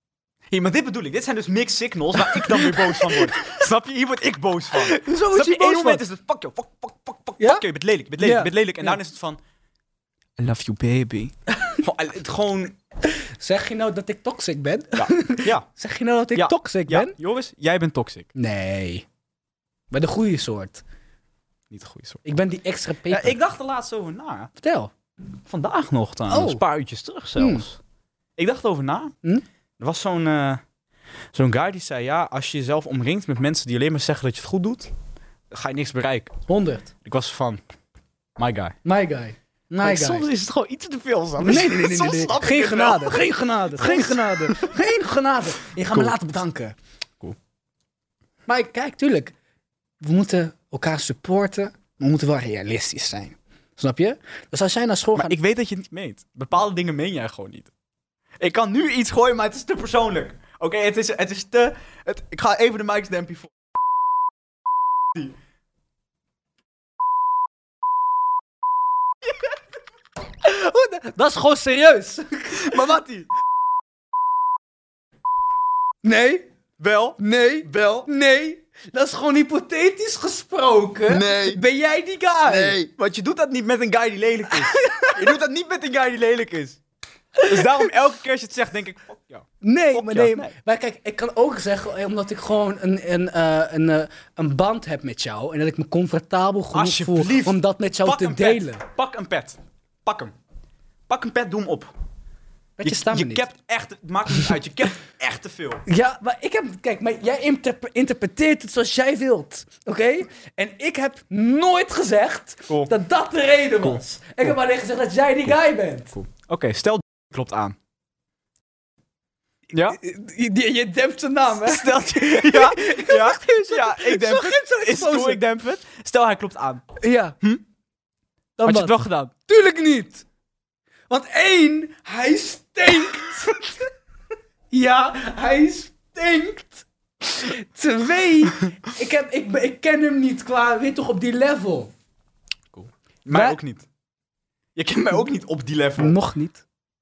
Speaker 1: Hier, maar dit bedoel ik. Dit zijn dus mixed signals waar ik dan weer boos van word. Snap je? Hier word ik boos van.
Speaker 2: Zo
Speaker 1: Snap
Speaker 2: is
Speaker 1: je?
Speaker 2: je
Speaker 1: Eén
Speaker 2: boos
Speaker 1: moment
Speaker 2: van.
Speaker 1: is het fuck you, fuck, fuck, fuck, fuck,
Speaker 2: Ja?
Speaker 1: fuck you. Je bent lelijk, je bent lelijk,
Speaker 2: Ja.
Speaker 1: je bent lelijk. En
Speaker 2: Ja.
Speaker 1: dan is het van... I love you, baby. Gewoon, het gewoon...
Speaker 2: Zeg je nou dat ik toxic ben?
Speaker 1: Ja. Ja.
Speaker 2: Zeg je nou dat ik
Speaker 1: Ja.
Speaker 2: toxic
Speaker 1: Ja.
Speaker 2: ben?
Speaker 1: Joris, jij bent toxic.
Speaker 2: Nee. Bij de goede soort.
Speaker 1: Niet de goede soort.
Speaker 2: Ik ben die extra
Speaker 1: Ja,
Speaker 2: peper.
Speaker 1: ik dacht er laatst over na.
Speaker 2: Vertel.
Speaker 1: Vandaag nog trouwens.
Speaker 2: Oh.
Speaker 1: Een paar uurtjes terug zelfs. Ik dacht over na.
Speaker 2: Hm?
Speaker 1: Er was zo'n eh, zo'n guy die zei... Ja, als je jezelf omringt met mensen die alleen maar zeggen dat je het goed doet... dan ga je niks bereiken.
Speaker 2: honderd.
Speaker 1: Ik was van... My guy.
Speaker 2: My guy. My
Speaker 1: Maar
Speaker 2: guy.
Speaker 1: soms is het gewoon iets te veel. Sam.
Speaker 2: Nee, nee, nee, nee,
Speaker 1: Soms
Speaker 2: nee.
Speaker 1: snap ik
Speaker 2: Geen
Speaker 1: het wel.
Speaker 2: genade, geen genade, geen genade, geen genade. Je gaat
Speaker 1: Cool.
Speaker 2: me laten bedanken.
Speaker 1: Cool.
Speaker 2: Maar kijk, tuurlijk. We moeten elkaar supporten, maar we moeten wel realistisch zijn. Snap je? Dus als jij naar school
Speaker 1: Maar
Speaker 2: gaat...
Speaker 1: ik weet dat je het niet meent. Bepaalde dingen meen jij gewoon niet. Ik kan nu iets gooien, maar het is te persoonlijk. Oké, het, is, het is te... Het, ik ga even de mics dempen voor...
Speaker 2: Dat is gewoon serieus.
Speaker 1: Maar wat die?
Speaker 2: Nee,
Speaker 1: Wel?
Speaker 2: nee,
Speaker 1: Wel?
Speaker 2: nee. Dat is gewoon hypothetisch gesproken.
Speaker 1: Nee.
Speaker 2: Ben jij die guy?
Speaker 1: Nee. Want je doet dat niet met een guy die lelijk is. Je doet dat niet met een guy die lelijk is. Dus daarom elke keer als je het zegt, denk ik... Fuck jou.
Speaker 2: Nee,
Speaker 1: Fuck
Speaker 2: maar
Speaker 1: ja,
Speaker 2: nee,
Speaker 1: nee.
Speaker 2: maar kijk, ik kan ook zeggen, eh, omdat ik gewoon een, een, eh, een, eh, een band heb met jou en dat ik me comfortabel genoeg voel
Speaker 1: Alsjeblieft.
Speaker 2: om dat met jou
Speaker 1: Pak
Speaker 2: te
Speaker 1: een
Speaker 2: delen.
Speaker 1: pet. Pak een pet. Pak hem. Pak een pet, doe hem op.
Speaker 2: Weet je, staan we
Speaker 1: je
Speaker 2: niet.
Speaker 1: capt echt... Het maakt niet uit. Je capt echt te veel.
Speaker 2: Ja, maar ik heb, kijk, maar jij interp- interpreteert het zoals jij wilt, oké? En ik heb nooit gezegd
Speaker 1: Cool.
Speaker 2: dat dat de reden
Speaker 1: Cool.
Speaker 2: was. Ik heb alleen gezegd dat jij die guy bent.
Speaker 1: Cool. Oké, stel klopt aan. Ja?
Speaker 2: Je, je, je dempt zijn naam, hè?
Speaker 1: Stel ja, ja, ja, ik demp
Speaker 2: zo gek
Speaker 1: het.
Speaker 2: zo'n
Speaker 1: Is cool,
Speaker 2: exposure.
Speaker 1: ik demp het. Stel hij klopt aan.
Speaker 2: Ja.
Speaker 1: Hm?
Speaker 2: Dan
Speaker 1: Had je
Speaker 2: wat?
Speaker 1: het wel gedaan?
Speaker 2: Tuurlijk niet. Want één, hij stinkt. Ja, hij stinkt. Twee, ik, heb, ik, ben- ik ken hem niet qua, weet toch, op die level.
Speaker 1: Mij
Speaker 2: Maar-
Speaker 1: ook niet. Je kent mij ook niet op die level.
Speaker 2: Nog niet.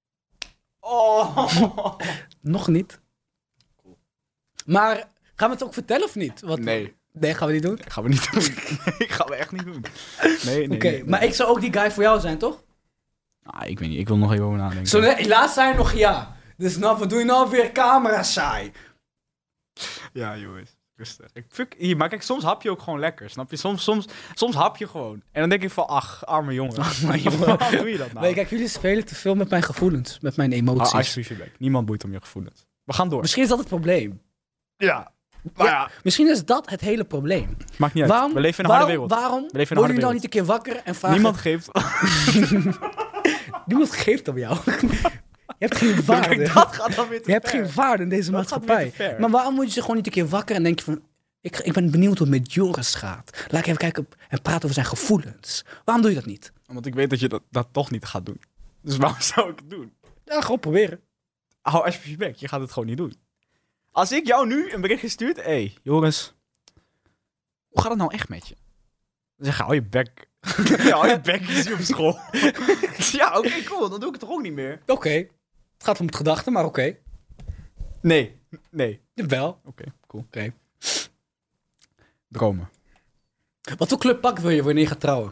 Speaker 1: Oh.
Speaker 2: Nog niet. Maar gaan we het ook vertellen of niet? Wat,
Speaker 1: Nee,
Speaker 2: Nee, gaan we niet doen?
Speaker 1: dat gaan we niet doen. Nee, gaan we echt niet doen. Nee, nee.
Speaker 2: Oké,
Speaker 1: nee, nee.
Speaker 2: maar ik zou ook die guy voor jou zijn, toch?
Speaker 1: Ah, ik weet niet, ik wil nog even over nadenken.
Speaker 2: Zo, nee, laatst zei je nog ja. Dus nou, wat doe je nou weer camera saai?
Speaker 1: Ja, jongens. Rustig. Ik, fuck, hier, maar kijk, soms hap je ook gewoon lekker, snap je? Soms, soms, soms hap je gewoon. En dan denk ik van, ach, arme jongen.
Speaker 2: Arme jongen.
Speaker 1: Waarom doe je dat nou?
Speaker 2: Nee, kijk, jullie spelen te veel met mijn gevoelens, met mijn emoties.
Speaker 1: Ah, alsjeblieft je bek. Niemand boeit om je gevoelens. We gaan door.
Speaker 2: Misschien is dat het probleem.
Speaker 1: Ja. Maar ja,
Speaker 2: Misschien is dat het hele probleem.
Speaker 1: maakt niet uit.
Speaker 2: Waarom,
Speaker 1: We leven in een
Speaker 2: waarom,
Speaker 1: harde wereld.
Speaker 2: Waarom
Speaker 1: We leven in een
Speaker 2: worden
Speaker 1: harde
Speaker 2: jullie nou niet een keer wakker en vragen...
Speaker 1: Niemand geeft...
Speaker 2: Niemand geeft om jou. Je hebt geen waarde.
Speaker 1: Kijk, dat gaat dan weer te
Speaker 2: Je hebt
Speaker 1: ver.
Speaker 2: geen waarde in deze
Speaker 1: Dat gaat weer
Speaker 2: maatschappij.
Speaker 1: te ver.
Speaker 2: Maar waarom moet je ze gewoon niet een keer wakker en denk je van... Ik, ik ben benieuwd hoe het met Joris gaat. Laat ik even kijken op- en praten over zijn gevoelens. Waarom doe je dat niet?
Speaker 1: Want ik weet dat je dat, dat toch niet gaat doen. Dus waarom zou ik het doen?
Speaker 2: Ja, gewoon proberen.
Speaker 1: Hou alsjeblieft je bek. Je gaat het gewoon niet doen. Als ik jou nu een berichtje stuurt... Hé, hey, Joris. Hoe gaat het nou echt met je? Dan zeg je, hou je bek. Ja, hou je bek. Je is hier op school. Ja, oké, cool. Dan doe ik het toch ook niet meer?
Speaker 2: Oké. Het gaat om het gedachten, maar oké.
Speaker 1: Nee. Nee.
Speaker 2: Wel.
Speaker 1: Oké, cool.
Speaker 2: Oké.
Speaker 1: Dromen.
Speaker 2: Wat voor clubpak wil je wanneer je gaat trouwen?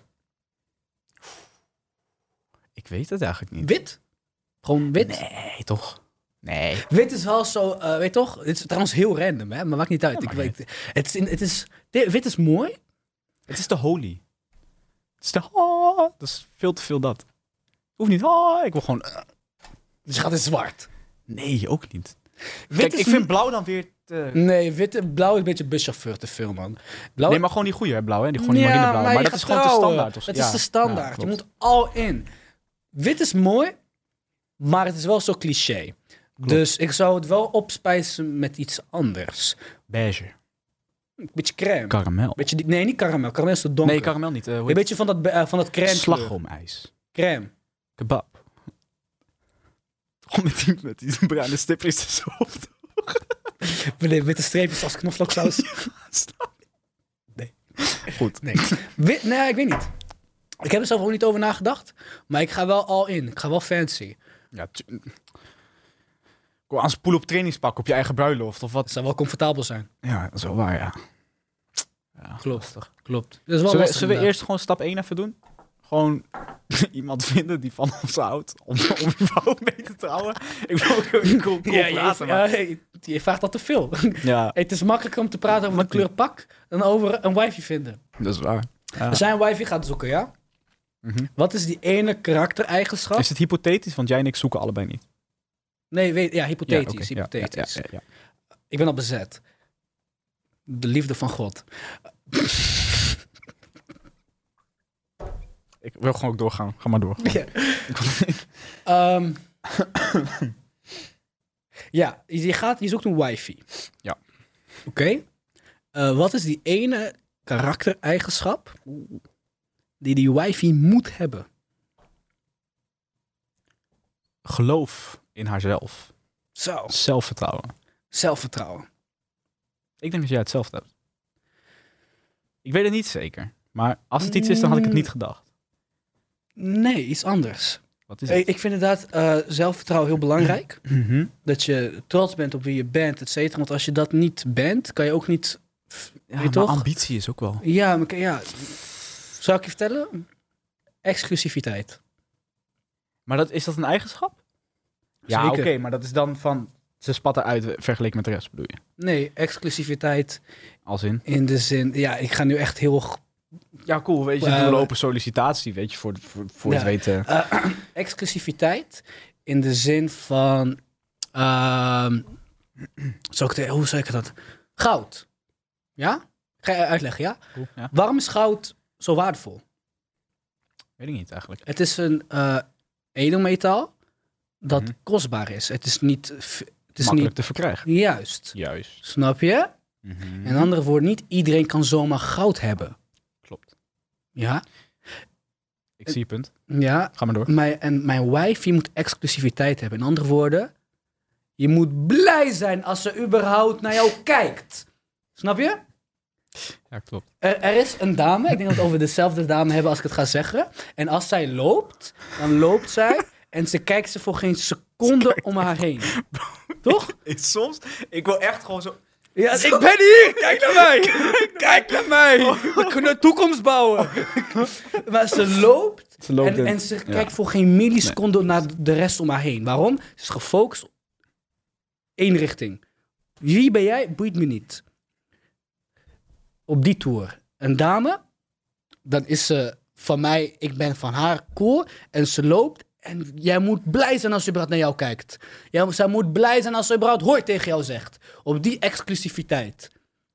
Speaker 1: Ik weet het eigenlijk niet.
Speaker 2: Wit? Gewoon wit?
Speaker 1: Nee, toch? Nee.
Speaker 2: Wit is wel zo, eh, weet toch? Dit is trouwens heel random, hè? Maar maakt niet uit.
Speaker 1: Ja,
Speaker 2: ik
Speaker 1: maakt
Speaker 2: weet, het is, in- het is, dit- wit is mooi.
Speaker 1: Het is te holy. Het is te... Oh, dat is veel te veel dat. Hoeft niet. Oh, ik wil gewoon...
Speaker 2: Dus je gaat in zwart.
Speaker 1: Nee, ook niet.
Speaker 2: Wit
Speaker 1: Kijk,
Speaker 2: is
Speaker 1: ik
Speaker 2: n-
Speaker 1: vind blauw dan weer te...
Speaker 2: Nee, wit en blauw is een beetje buschauffeur te veel, man. Blauw...
Speaker 1: Nee, maar gewoon die goede, hè, blauw, hè? Die, gewoon die
Speaker 2: Ja,
Speaker 1: marineblauw. Maar,
Speaker 2: je
Speaker 1: dat
Speaker 2: gaat
Speaker 1: is gewoon te
Speaker 2: trouwen.
Speaker 1: standaard. Of...
Speaker 2: Het
Speaker 1: ja.
Speaker 2: is te
Speaker 1: Ja,
Speaker 2: standaard. je
Speaker 1: klopt.
Speaker 2: moet all in. Wit is mooi, maar het is wel zo cliché. Dus ik zou het wel opspijzen met iets anders.
Speaker 1: Beige.
Speaker 2: Een beetje crème.
Speaker 1: Karamel.
Speaker 2: Beetje die, nee, niet karamel. Karamel is te donker.
Speaker 1: Nee, karamel niet. Uh, hoe
Speaker 2: Een
Speaker 1: heet
Speaker 2: beetje van dat, be- eh, van dat crème.
Speaker 1: het? Slagroomijs.
Speaker 2: Crème.
Speaker 1: Kebab. Gewoon met die, met die bruine stipjes er zo op.
Speaker 2: Wit- Witte streepjes als knoflooksaus.
Speaker 1: Nee. Goed.
Speaker 2: Nee. Wit, nee, ik weet niet. Ik heb er zelf ook niet over nagedacht. Maar ik ga wel all in. Ik ga wel fancy.
Speaker 1: Ja, tu- Als poel op trainingspak op je eigen bruiloft of wat.
Speaker 2: Het zou wel comfortabel zijn.
Speaker 1: Ja, dat is wel waar, ja. ja
Speaker 2: Klopt.
Speaker 1: lastig.
Speaker 2: Klopt. Dat is wel
Speaker 1: Zullen, we,
Speaker 2: lastig,
Speaker 1: zullen we
Speaker 2: inderdaad.
Speaker 1: eerst gewoon stap één even doen? Gewoon iemand vinden die van ons houdt om, om überhaupt mee te trouwen. Ik wil ook heel cool, cool
Speaker 2: Ja,
Speaker 1: praten,
Speaker 2: je,
Speaker 1: maar...
Speaker 2: ja, je, je vraagt al te veel.
Speaker 1: Ja,
Speaker 2: Het is makkelijker om te praten over een kleur pak dan over een wifi vinden.
Speaker 1: dat is waar. Ja.
Speaker 2: Als jij een wifi gaat zoeken, ja?
Speaker 1: Mhm.
Speaker 2: Wat is die ene karaktereigenschap?
Speaker 1: Is het hypothetisch? Want jij en ik zoeken allebei niet.
Speaker 2: Nee, weet, ja, hypothetisch.
Speaker 1: Ja, oké. Ja,
Speaker 2: hypothetisch.
Speaker 1: ja, ja, ja, ja.
Speaker 2: Ik ben al bezet. De liefde van God.
Speaker 1: Ik wil gewoon ook doorgaan. Ga maar door.
Speaker 2: Ja. Ehm, ja, je, gaat, je zoekt een wifi.
Speaker 1: Ja.
Speaker 2: Oké. Eh, wat is die ene karaktereigenschap die die wifi moet hebben?
Speaker 1: Geloof in haarzelf.
Speaker 2: Zo.
Speaker 1: Zelfvertrouwen.
Speaker 2: Zelfvertrouwen.
Speaker 1: Ik denk dat jij hetzelfde hebt. Ik weet het niet zeker. Maar als het iets is, dan had ik het niet gedacht.
Speaker 2: Nee, iets anders.
Speaker 1: Wat is het?
Speaker 2: Ik, ik vind inderdaad eh, zelfvertrouwen heel belangrijk.
Speaker 1: Mhm.
Speaker 2: Dat je trots bent op wie je bent, et cetera. Want als je dat niet bent, kan je ook niet...
Speaker 1: Ja,
Speaker 2: weet je
Speaker 1: maar
Speaker 2: toch?
Speaker 1: ambitie is ook wel.
Speaker 2: Ja, maar, ja. Zal ik je vertellen? Exclusiviteit.
Speaker 1: Maar dat, is dat een eigenschap? Ja, oké,
Speaker 2: Zeker.
Speaker 1: maar dat is dan van... Ze spatten uit vergeleken met de rest, bedoel je?
Speaker 2: Nee, exclusiviteit
Speaker 1: Als in?
Speaker 2: in de zin... Ja, ik ga nu echt heel... g-
Speaker 1: Ja, cool. Weet je,
Speaker 2: Uh,
Speaker 1: doe open sollicitatie, weet je, voor, voor, voor
Speaker 2: Ja.
Speaker 1: het weten.
Speaker 2: eh, exclusiviteit in de zin van... ehm zou ik het- hoe zeg ik dat? Goud. Ja? Ga je uitleggen, ja?
Speaker 1: Cool, ja.
Speaker 2: Waarom is goud zo waardevol?
Speaker 1: Weet ik niet eigenlijk.
Speaker 2: Het is een eh, edelmetaal dat
Speaker 1: Mhm.
Speaker 2: kostbaar is. Het is niet... f- Het is
Speaker 1: Makkelijk
Speaker 2: niet
Speaker 1: te verkrijgen.
Speaker 2: juist.
Speaker 1: Juist.
Speaker 2: Snap je?
Speaker 1: Mhm.
Speaker 2: In andere woorden, niet iedereen kan zomaar goud hebben.
Speaker 1: Klopt.
Speaker 2: Ja?
Speaker 1: Ik zie je punt.
Speaker 2: Ja.
Speaker 1: Ga maar door.
Speaker 2: Mijn, en mijn wifi moet exclusiviteit hebben. In andere woorden, je moet blij zijn als ze überhaupt naar jou kijkt. Snap je?
Speaker 1: Ja, klopt.
Speaker 2: Er, er is een dame, ik denk dat we over dezelfde dame hebben als ik het ga zeggen. En als zij loopt, dan loopt zij en ze kijkt ze voor geen seconde om haar heen. Toch?
Speaker 1: Soms, ik wil echt gewoon zo...
Speaker 2: Ja, ik ben hier! Kijk naar mij! Kijk naar mij! We kunnen een toekomst bouwen. Maar ze loopt,
Speaker 1: Ze loopt
Speaker 2: en,
Speaker 1: in-
Speaker 2: en ze
Speaker 1: ja.
Speaker 2: kijkt voor geen milliseconde naar de rest om haar heen. Waarom? Ze is gefocust op één richting. Wie ben jij? Boeit me niet. Op die tour. Een dame, dan is ze van mij, ik ben van haar cool. En ze loopt en jij moet blij zijn als ze überhaupt naar jou kijkt. Jij, zij moet blij zijn als ze überhaupt hoi tegen jou zegt. Op die exclusiviteit.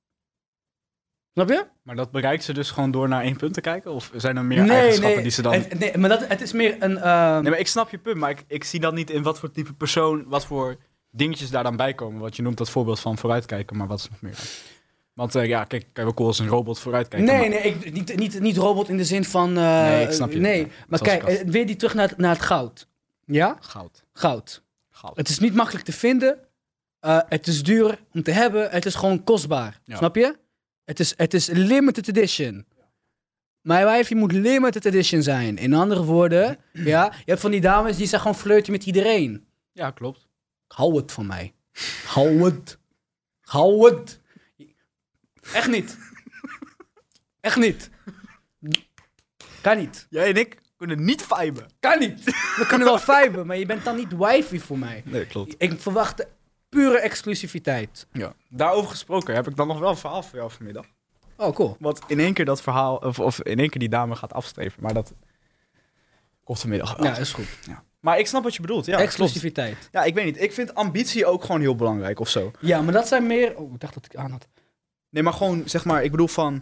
Speaker 2: Snap je?
Speaker 1: Maar dat bereikt ze dus gewoon door naar één punt te kijken? Of zijn er meer eigenschappen die ze dan...
Speaker 2: Het, nee, maar dat, het is meer een... ehm,
Speaker 1: Nee, maar ik snap je punt, maar ik, ik zie dan niet in wat voor type persoon, wat voor dingetjes daar dan bij komen. Want je noemt dat voorbeeld van vooruitkijken, maar wat is nog meer dan? Want eh, ja, kijk, kan je wel cool als een robot vooruitkijken.
Speaker 2: nee,
Speaker 1: maar-
Speaker 2: nee, ik, niet, niet, niet robot in de zin van... eh,
Speaker 1: Nee, ik snap je.
Speaker 2: Nee,
Speaker 1: Ja,
Speaker 2: maar
Speaker 1: zoals
Speaker 2: kijk,
Speaker 1: kast.
Speaker 2: eh, weer die terug naar het, naar het goud. Ja?
Speaker 1: Goud.
Speaker 2: Goud.
Speaker 1: Goud.
Speaker 2: Het is niet makkelijk te vinden. Eh, het is duur om te hebben. Het is gewoon kostbaar.
Speaker 1: Ja.
Speaker 2: Snap je? Het is, het is limited edition. Mijn wifi moet limited edition zijn. In andere woorden, ja, je hebt van die dames die zijn gewoon flirten met iedereen.
Speaker 1: Ja, klopt.
Speaker 2: Hou het van mij. Hou het. Hou het. Echt niet. Echt niet. Kan niet.
Speaker 1: Jij en ik kunnen niet viben.
Speaker 2: Kan niet. We kunnen wel viben, maar je bent dan niet wifi voor mij.
Speaker 1: Nee, klopt.
Speaker 2: Ik verwacht pure exclusiviteit.
Speaker 1: Ja. Daarover gesproken heb ik dan nog wel een verhaal voor jou vanmiddag.
Speaker 2: Oh, cool.
Speaker 1: Wat in één keer dat verhaal, of, of in één keer die dame gaat afstreven. Maar dat komt vanmiddag wel.
Speaker 2: Ja, is goed.
Speaker 1: Maar ik snap wat je bedoelt. Ja, klopt.
Speaker 2: Exclusiviteit.
Speaker 1: Ja, ik weet niet. Ik vind ambitie ook gewoon heel belangrijk of zo.
Speaker 2: Ja, maar dat zijn meer... Oh, ik dacht dat ik aan had.
Speaker 1: Nee, maar gewoon, zeg maar, ik bedoel van...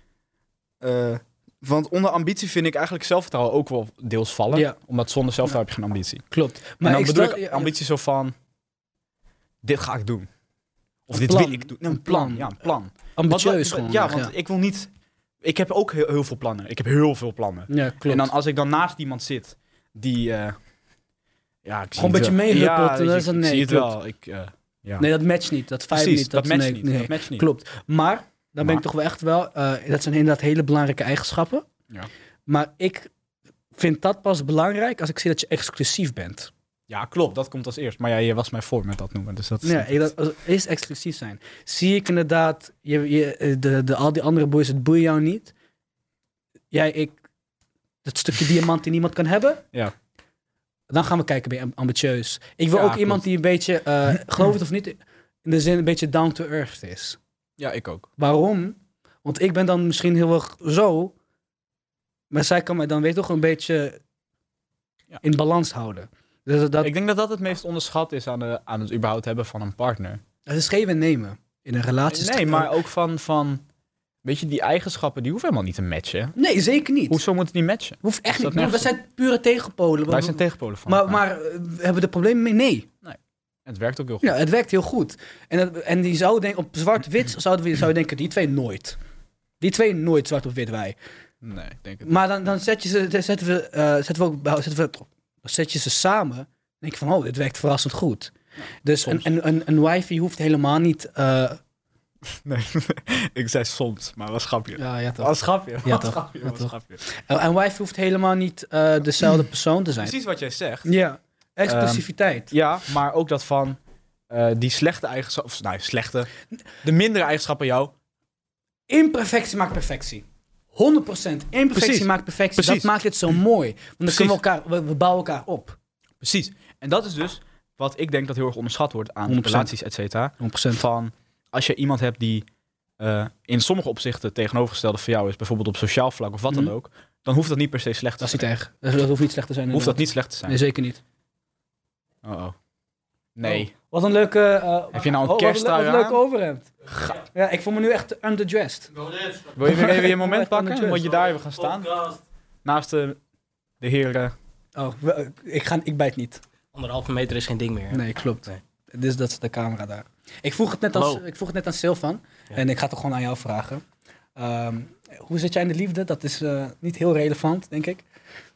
Speaker 1: eh, want onder ambitie vind ik eigenlijk zelfvertrouwen ook wel deels vallen.
Speaker 2: Ja.
Speaker 1: Omdat zonder zelfvertrouwen heb je geen ambitie.
Speaker 2: Klopt.
Speaker 1: Maar
Speaker 2: Maar
Speaker 1: en dan
Speaker 2: ik
Speaker 1: bedoel
Speaker 2: stel-
Speaker 1: ik
Speaker 2: ja,
Speaker 1: ambitie zo van... Dit ga ik doen. Of
Speaker 2: Een
Speaker 1: dit
Speaker 2: plan.
Speaker 1: wil ik doen.
Speaker 2: Een
Speaker 1: Een plan.
Speaker 2: plan.
Speaker 1: Ja, een plan.
Speaker 2: ambitieus
Speaker 1: Want-
Speaker 2: gewoon.
Speaker 1: Ja, want ik wil niet... Ik heb ook heel, heel veel plannen. Ik heb heel veel plannen.
Speaker 2: Ja, klopt.
Speaker 1: En dan als ik dan naast iemand zit die... eh, ja, ik zie
Speaker 2: Gewoon een
Speaker 1: het
Speaker 2: beetje
Speaker 1: wel.
Speaker 2: meehuppelt,
Speaker 1: Ja,
Speaker 2: dat
Speaker 1: weet
Speaker 2: is
Speaker 1: je,
Speaker 2: een
Speaker 1: ik
Speaker 2: nee,
Speaker 1: zie het
Speaker 2: klopt.
Speaker 1: wel. Ik, eh, ja.
Speaker 2: Nee, dat matcht niet. Dat vibe
Speaker 1: Precies,
Speaker 2: niet.
Speaker 1: dat, matcht
Speaker 2: nee,
Speaker 1: niet.
Speaker 2: nee.
Speaker 1: Dat matcht niet.
Speaker 2: Klopt. Maar, dan ben
Speaker 1: Maar-
Speaker 2: ik toch wel echt wel... eh, dat zijn inderdaad hele belangrijke eigenschappen.
Speaker 1: Ja.
Speaker 2: Maar ik vind dat pas belangrijk als ik zie dat je exclusief bent.
Speaker 1: Ja, klopt. Dat komt als eerst. Maar ja, je was mij voor met dat noemen. Dus dat is...
Speaker 2: Ja, ik, dat, als- eerst exclusief zijn. Zie ik inderdaad, je, je, de, de, al die andere boys, het boeit jou niet. Jij, ik, dat stukje diamant die niemand kan hebben.
Speaker 1: Ja.
Speaker 2: Dan gaan we kijken, ben je ambitieus. Ik wil
Speaker 1: Ja,
Speaker 2: ook
Speaker 1: klopt.
Speaker 2: iemand die een beetje, uh, geloof het of niet, in de zin een beetje down to earth is.
Speaker 1: Ja, ik ook.
Speaker 2: Waarom? Want ik ben dan misschien heel erg zo, maar zij kan mij dan, weet je toch, een beetje
Speaker 1: Ja.
Speaker 2: in balans houden. Dus dat,
Speaker 1: Ik denk dat dat het meest onderschat is aan, de, aan het überhaupt hebben van een partner.
Speaker 2: dat is geven en nemen. In een relatie is het-
Speaker 1: Nee, maar ook van, van... Weet je, die eigenschappen, die hoeven helemaal niet te matchen.
Speaker 2: Nee, zeker niet.
Speaker 1: Hoezo moet het niet matchen?
Speaker 2: Hoeft echt
Speaker 1: Is dat
Speaker 2: niet. We
Speaker 1: nergens-
Speaker 2: zijn pure tegenpolen.
Speaker 1: Wij zijn tegenpolen van
Speaker 2: Maar,
Speaker 1: elkaar.
Speaker 2: maar eh, hebben we er problemen mee? Nee.
Speaker 1: Het werkt ook heel goed.
Speaker 2: Ja, het werkt heel goed. En, het- en die zou denken, op zwart-wit zouden we, zou je denken, die twee nooit. Die twee nooit zwart op wit wij.
Speaker 1: Nee, ik denk het
Speaker 2: Maar dan, dan zet je ze, dan zetten we, eh, zetten we ook, bij- zetten we, dan zet je ze samen. Dan denk je van, oh, dit werkt verrassend goed. Dus een,
Speaker 1: soms.
Speaker 2: een, een, een wifi hoeft helemaal niet... eh,
Speaker 1: Nee, ik zei soms, maar was grapje.
Speaker 2: ja, ja, toch.
Speaker 1: Was grapje.
Speaker 2: Ja,
Speaker 1: was
Speaker 2: toch.
Speaker 1: grapje.
Speaker 2: Ja,
Speaker 1: was
Speaker 2: toch.
Speaker 1: grapje.
Speaker 2: Een wifi hoeft helemaal niet eh, dezelfde persoon te zijn.
Speaker 1: Precies wat jij zegt.
Speaker 2: Ja, exclusiviteit.
Speaker 1: Ja, maar ook dat van eh, die slechte eigenschappen, of nou, slechte, de mindere eigenschappen jou.
Speaker 2: Imperfectie maakt perfectie. honderd procent. Imperfectie
Speaker 1: Precies.
Speaker 2: maakt perfectie.
Speaker 1: Precies.
Speaker 2: Dat maakt het zo mooi. Want dan
Speaker 1: Precies.
Speaker 2: kunnen we elkaar, we, we bouwen elkaar op.
Speaker 1: Precies. En dat is dus wat ik denk dat heel erg onderschat wordt aan
Speaker 2: honderd procent.
Speaker 1: relaties, et cetera.
Speaker 2: honderd procent.
Speaker 1: Van als je iemand hebt die eh, in sommige opzichten tegenovergestelde voor jou is, bijvoorbeeld op sociaal vlak of wat
Speaker 2: Mhm.
Speaker 1: dan ook, dan hoeft dat niet per se slecht te
Speaker 2: Dat is niet
Speaker 1: zijn.
Speaker 2: erg. Dat, dat hoeft niet slecht te zijn.
Speaker 1: Hoeft dat
Speaker 2: inderdaad.
Speaker 1: niet slecht te zijn.
Speaker 2: Nee, zeker niet.
Speaker 1: Oh, oh. Nee.
Speaker 2: Oh, wat een leuke... eh,
Speaker 1: Heb je nou een
Speaker 2: oh, wat
Speaker 1: kersttrui
Speaker 2: Wat een leuke
Speaker 1: aan?
Speaker 2: overhemd. Ja, ik voel me nu echt underdressed.
Speaker 1: Wil je weer even je moment
Speaker 2: Echt
Speaker 1: pakken?
Speaker 2: underdressed.
Speaker 1: Moet je daar even gaan staan? Naast de, de heer... eh,
Speaker 2: Oh, we- ik, ga, ik bijt niet.
Speaker 3: Anderhalve meter is geen ding meer.
Speaker 2: Nee, klopt.
Speaker 3: Nee.
Speaker 2: Dus dat is de camera daar. Ik vroeg het net, als,
Speaker 3: Hallo.
Speaker 2: ik vroeg het net aan Silvan.
Speaker 3: Ja.
Speaker 2: En ik ga het gewoon aan jou vragen. Ehm, hoe zit jij in de liefde? Dat is eh, niet heel relevant, denk ik.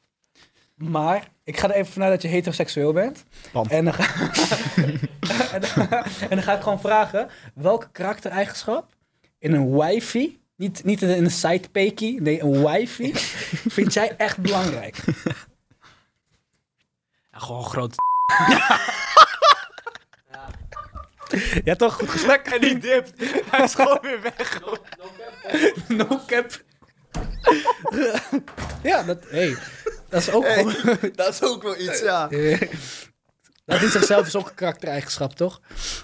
Speaker 2: Maar ik ga er even vanuit dat je heteroseksueel bent.
Speaker 1: Pam.
Speaker 2: En dan, ga, en, dan, en dan ga ik gewoon vragen... welke karaktereigenschap in een wifi... niet, niet in een sidepekie, nee, een wifi... vind jij echt belangrijk?
Speaker 3: Ja, gewoon groot.
Speaker 2: Ja, toch? Goed gesprek.
Speaker 1: En die dipt. Hij is gewoon weer weg.
Speaker 2: No cap. Ja, dat, hey, dat is ook gewoon...
Speaker 1: Dat is ook wel iets, ja.
Speaker 2: Dat in zichzelf is ook een karaktereigenschap, toch?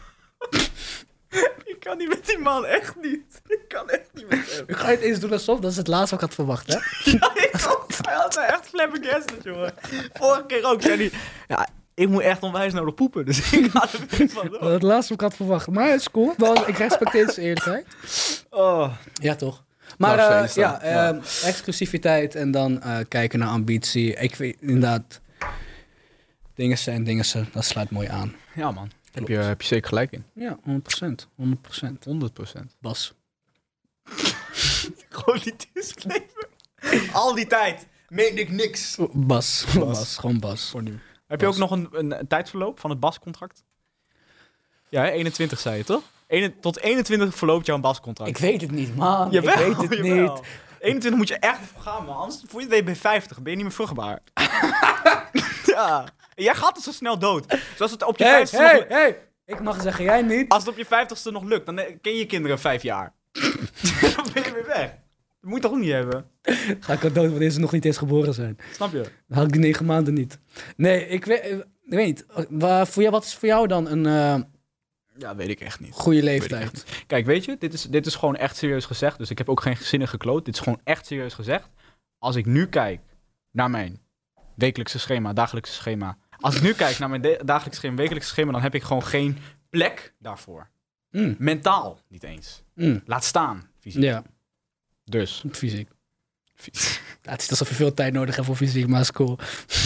Speaker 1: Ik kan niet met die man, echt niet. Ik kan echt niet met hem.
Speaker 2: Ik ga het eens doen alsof, dat is het laatste wat ik had verwacht, hè?
Speaker 1: Ja, ik ook. Hij had me echt flabbergasted, jongen. Vorige keer ook, zei hij... Ja, ik moet echt onwijs nodig poepen, dus ik ga er weer van
Speaker 2: Dat
Speaker 1: door.
Speaker 2: is het laatste wat ik had verwacht. Maar het is cool. Wel, ik respecteer zijn eerlijkheid.
Speaker 1: Oh.
Speaker 2: Ja, toch? Maar
Speaker 1: Nou,
Speaker 2: eh,
Speaker 1: feest
Speaker 2: ja,
Speaker 1: dan. Ja.
Speaker 2: eh, exclusiviteit en dan eh, kijken naar ambitie. Ik weet inderdaad... Dingen zijn dingen zijn, dat sluit mooi aan.
Speaker 1: Ja, man. Heb je, heb je zeker gelijk in.
Speaker 2: Ja, honderd procent. honderd procent.
Speaker 1: honderd procent.
Speaker 2: Bas.
Speaker 1: Gewoon die disclaimer. Al die tijd meen ik niks.
Speaker 2: Bas. Bas. Gewoon Bas.
Speaker 1: Voor nu. Heb je ook nog een, een, een tijdsverloop van het Bas-contract? Ja, hè? eenentwintig zei je, toch? Ene- tot eenentwintig verloopt jouw Bas-contract.
Speaker 2: Ik weet het niet, man.
Speaker 1: Jawel,
Speaker 2: ik weet het
Speaker 1: jawel.
Speaker 2: niet.
Speaker 1: eenentwintig moet je echt voor gaan, man. Anders voor je het weet ben je vijftig. Ben je niet meer vruchtbaar. Ja. Jij gaat dus zo snel dood. Dus als het op je
Speaker 2: Hey,
Speaker 1: vijftigste
Speaker 2: hey,
Speaker 1: nog,
Speaker 2: hey. Ik mag zeggen, jij niet.
Speaker 1: als het op je vijftigste nog lukt, dan eh, ken je kinderen vijf jaar. Dan ben je weer weg. Dat moet je toch ook niet hebben?
Speaker 2: Ga ik al dood wanneer ze nog niet eens geboren zijn.
Speaker 1: Snap je?
Speaker 2: Dan haal ik die negen maanden niet. Nee, ik weet, ik weet niet. Waar, voor jou, wat is voor jou dan een eh,
Speaker 1: Ja, weet ik echt niet.
Speaker 2: goede
Speaker 1: Weet ik echt
Speaker 2: leeftijd?
Speaker 1: niet. Kijk, weet je, dit is, dit is gewoon echt serieus gezegd. Dus ik heb ook geen zinnen gekloot. Dit is gewoon echt serieus gezegd. Als ik nu kijk naar mijn wekelijkse schema, dagelijkse schema. Als ik nu kijk naar mijn de- dagelijkse schema, wekelijkse schema, dan heb ik gewoon geen plek daarvoor.
Speaker 2: Mm,
Speaker 1: Mentaal niet eens.
Speaker 2: mm.
Speaker 1: Laat staan, fysiek.
Speaker 2: Ja,
Speaker 1: Dus.
Speaker 2: fysiek.
Speaker 1: Fys-
Speaker 2: Ja, het is alsof je veel tijd nodig hebt voor fysiek, maar is cool.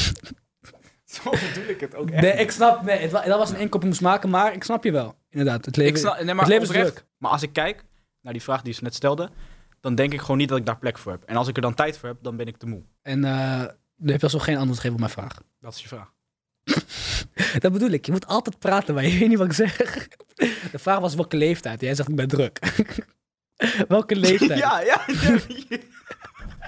Speaker 1: Zo bedoel ik het ook echt.
Speaker 2: Nee, ik snap, nee, het, wa- dat was een inkop die moest maken, maar ik snap je wel. Inderdaad, het leven,
Speaker 1: Ik snap, nee, maar
Speaker 2: het leven is
Speaker 1: oprecht,
Speaker 2: druk.
Speaker 1: Maar als ik kijk naar die vraag die ze net stelde, dan denk ik gewoon niet dat ik daar plek voor heb. En als ik er dan tijd voor heb, dan ben ik te moe.
Speaker 2: En uh, je hebt alsnog geen antwoord gegeven op mijn vraag.
Speaker 1: Dat is je vraag.
Speaker 2: Dat bedoel ik, je moet altijd praten, maar je weet niet wat ik zeg. De vraag was welke leeftijd? Jij zegt ik ben druk. Welke leeftijd?
Speaker 1: Ja, ja. ja.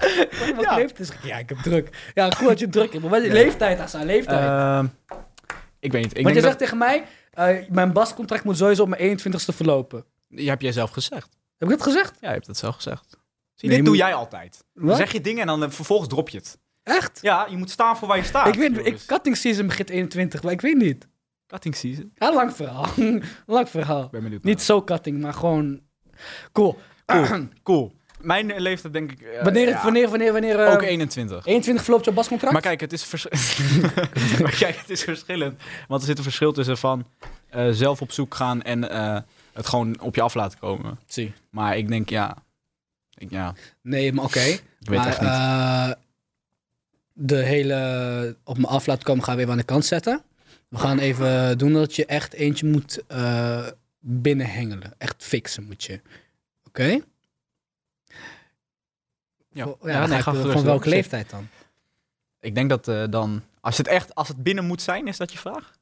Speaker 2: Welke
Speaker 1: ja.
Speaker 2: leeftijd is? Ja, ik heb druk. Ja, cool dat je druk hebt. Maar wat is je leeftijd, Assa? Leeftijd.
Speaker 1: Ehm, Ik weet niet. Ik
Speaker 2: Want je
Speaker 1: denk
Speaker 2: zegt tegen mij, uh, mijn bascontract moet sowieso op mijn eenentwintigste verlopen.
Speaker 1: dat, je hebt jij zelf gezegd.
Speaker 2: Heb ik dat gezegd?
Speaker 1: Ja, je hebt dat zelf gezegd. Zie,
Speaker 2: Nee,
Speaker 1: dit doe
Speaker 2: moet-
Speaker 1: jij altijd. Dan
Speaker 2: Wat?
Speaker 1: zeg je dingen en dan uh, vervolgens drop je het.
Speaker 2: Echt?
Speaker 1: Ja, je moet staan voor waar je staat.
Speaker 2: ik weet, ik,
Speaker 1: Joris.
Speaker 2: cutting season begint eenentwintig, maar ik weet niet.
Speaker 1: Cutting season.
Speaker 2: Ja, lang verhaal. lang verhaal.
Speaker 1: Ik ben benieuwd.
Speaker 2: Niet zo cutting, maar gewoon... Cool.
Speaker 1: Cool. Cool. Mijn uh, leeftijd denk ik... uh,
Speaker 2: wanneer,
Speaker 1: ja,
Speaker 2: wanneer, wanneer, wanneer... uh,
Speaker 1: ook eenentwintig.
Speaker 2: eenentwintig verloopt jouw bascontract?
Speaker 1: Maar kijk, het is, vers- maar kijk, het is verschillend. Want er zit een verschil tussen van uh, zelf op zoek gaan en uh, het gewoon op je af laten komen.
Speaker 2: Zie.
Speaker 1: Maar ik denk, ja... Ik, ja,
Speaker 2: Nee, maar oké.
Speaker 1: ik weet
Speaker 2: Maar
Speaker 1: echt niet.
Speaker 2: uh, de hele op me af laten komen gaan we even aan de kant zetten. We gaan even doen dat je echt eentje moet uh, binnenhengelen. Echt fixen moet je. Oké?
Speaker 1: Ja.
Speaker 2: Voor-
Speaker 1: Ja,
Speaker 2: ja,
Speaker 1: nee,
Speaker 2: ga ik,
Speaker 1: ga
Speaker 2: uh,
Speaker 1: gerust
Speaker 2: van
Speaker 1: door.
Speaker 2: welke
Speaker 1: Shit.
Speaker 2: leeftijd dan?
Speaker 1: Ik denk dat uh, dan... Als het echt... Als het binnen moet zijn, is dat je vraag?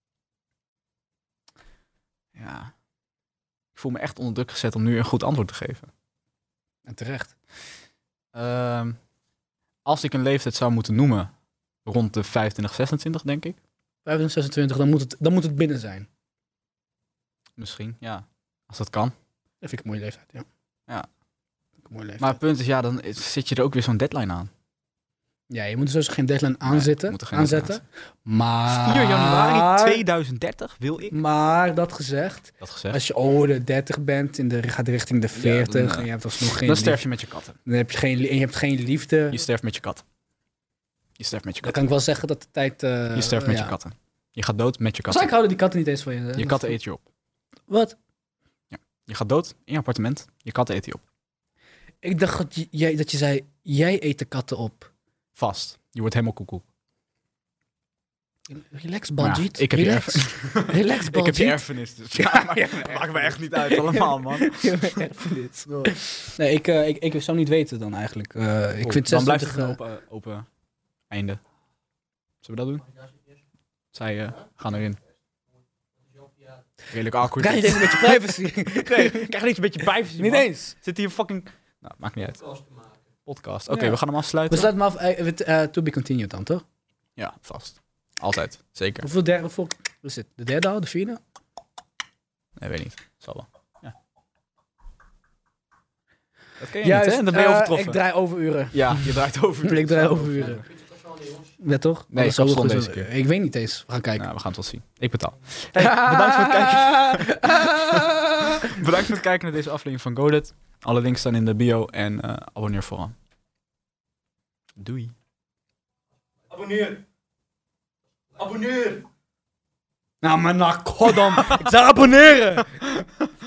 Speaker 1: Ja. Ik voel me echt onder druk gezet om nu een goed antwoord te geven.
Speaker 2: En terecht.
Speaker 1: Ehm, als ik een leeftijd zou moeten noemen, rond de vijfentwintig, zesentwintig denk ik.
Speaker 2: vijfentwintig, zesentwintig, dan moet, het, dan moet het binnen zijn.
Speaker 1: Misschien, ja. Als dat kan.
Speaker 2: Dat vind ik een mooie leeftijd, ja.
Speaker 1: Ja.
Speaker 2: Vind ik een mooie leeftijd.
Speaker 1: Maar het punt is, ja, dan is- zit je er ook weer zo'n deadline aan.
Speaker 2: Ja, je moet er sowieso geen deadline
Speaker 1: Nee,
Speaker 2: aanzetten,
Speaker 1: moet er geen
Speaker 2: aanzetten. Maar...
Speaker 1: vier januari tweeduizend dertig wil ik.
Speaker 2: Maar dat gezegd,
Speaker 1: Dat gezegd.
Speaker 2: als je ouder dertig bent, in de, gaat richting de veertig
Speaker 1: dan, uh,
Speaker 2: en je hebt alsnog geen
Speaker 1: Dan sterf
Speaker 2: liefde,
Speaker 1: je met je katten.
Speaker 2: dan heb je geen, li- en je hebt geen liefde,
Speaker 1: Je sterft met je kat. Je sterft met je
Speaker 2: dan
Speaker 1: katten.
Speaker 2: kan ik wel zeggen dat de tijd... uh,
Speaker 1: Je sterft met
Speaker 2: ja.
Speaker 1: je katten. Je gaat dood met je
Speaker 2: Waarschijnlijk
Speaker 1: katten.
Speaker 2: houden die katten niet eens van je. hè?
Speaker 1: Je katten eten je op.
Speaker 2: Wat?
Speaker 1: Je gaat dood in je appartement. Je katten eten je op.
Speaker 2: Ik dacht dat je, jij, dat je zei, jij eet de katten op.
Speaker 1: Vast. Je wordt helemaal koekoek.
Speaker 2: Relax,
Speaker 1: Maar ja,
Speaker 2: Baljeet.
Speaker 1: ik heb je
Speaker 2: Relax.
Speaker 1: erfenis.
Speaker 2: Relax,
Speaker 1: Ik heb je
Speaker 2: Baljeet.
Speaker 1: erfenis. Dus ja, maakt, maakt me echt niet uit allemaal, man.
Speaker 2: Erfenis. Nee, ik, uh, ik, ik zou niet weten dan eigenlijk. Uh, ik vind
Speaker 1: dan blijft het
Speaker 2: zesentwintig,
Speaker 1: een open, open einde. Zullen we dat doen? Zij uh, gaan erin. Redelijk awkward.
Speaker 2: Krijg je deze een beetje privacy?
Speaker 1: Nee, krijg je niet een beetje privacy,
Speaker 2: Niet
Speaker 1: man?
Speaker 2: eens.
Speaker 1: Zit hier fucking... Nou, maakt niet uit. Podcast. Oké,
Speaker 2: Ja.
Speaker 1: we gaan hem afsluiten.
Speaker 2: We sluiten hem af. eh, with, uh, to be continued dan, toch?
Speaker 1: Ja, vast. Altijd. Zeker.
Speaker 2: Hoeveel derde, hoeveel, wat is het? De derde al? De vierde?
Speaker 1: Nee, weet niet. Zal wel. Ja. Dat ken je niet, hè? Dan ben je
Speaker 2: eh,
Speaker 1: overtroffen.
Speaker 2: ik draai overuren.
Speaker 1: Ja, je draait over.
Speaker 2: Ik draai overuren. Ja, toch?
Speaker 1: Nee,
Speaker 2: Dat is zo
Speaker 1: kapsalon
Speaker 2: goed.
Speaker 1: deze keer.
Speaker 2: Ik weet niet eens. We gaan kijken.
Speaker 1: Nou, we gaan het wel zien. Ik betaal. Hey, bedankt voor het kijken. Bedankt voor het kijken naar deze aflevering van Godet. Alle links staan in de bio en uh, abonneer vooral. Doei.
Speaker 3: Abonneer. Abonneer.
Speaker 2: Nou, maar nou, godom. Ik zou abonneren.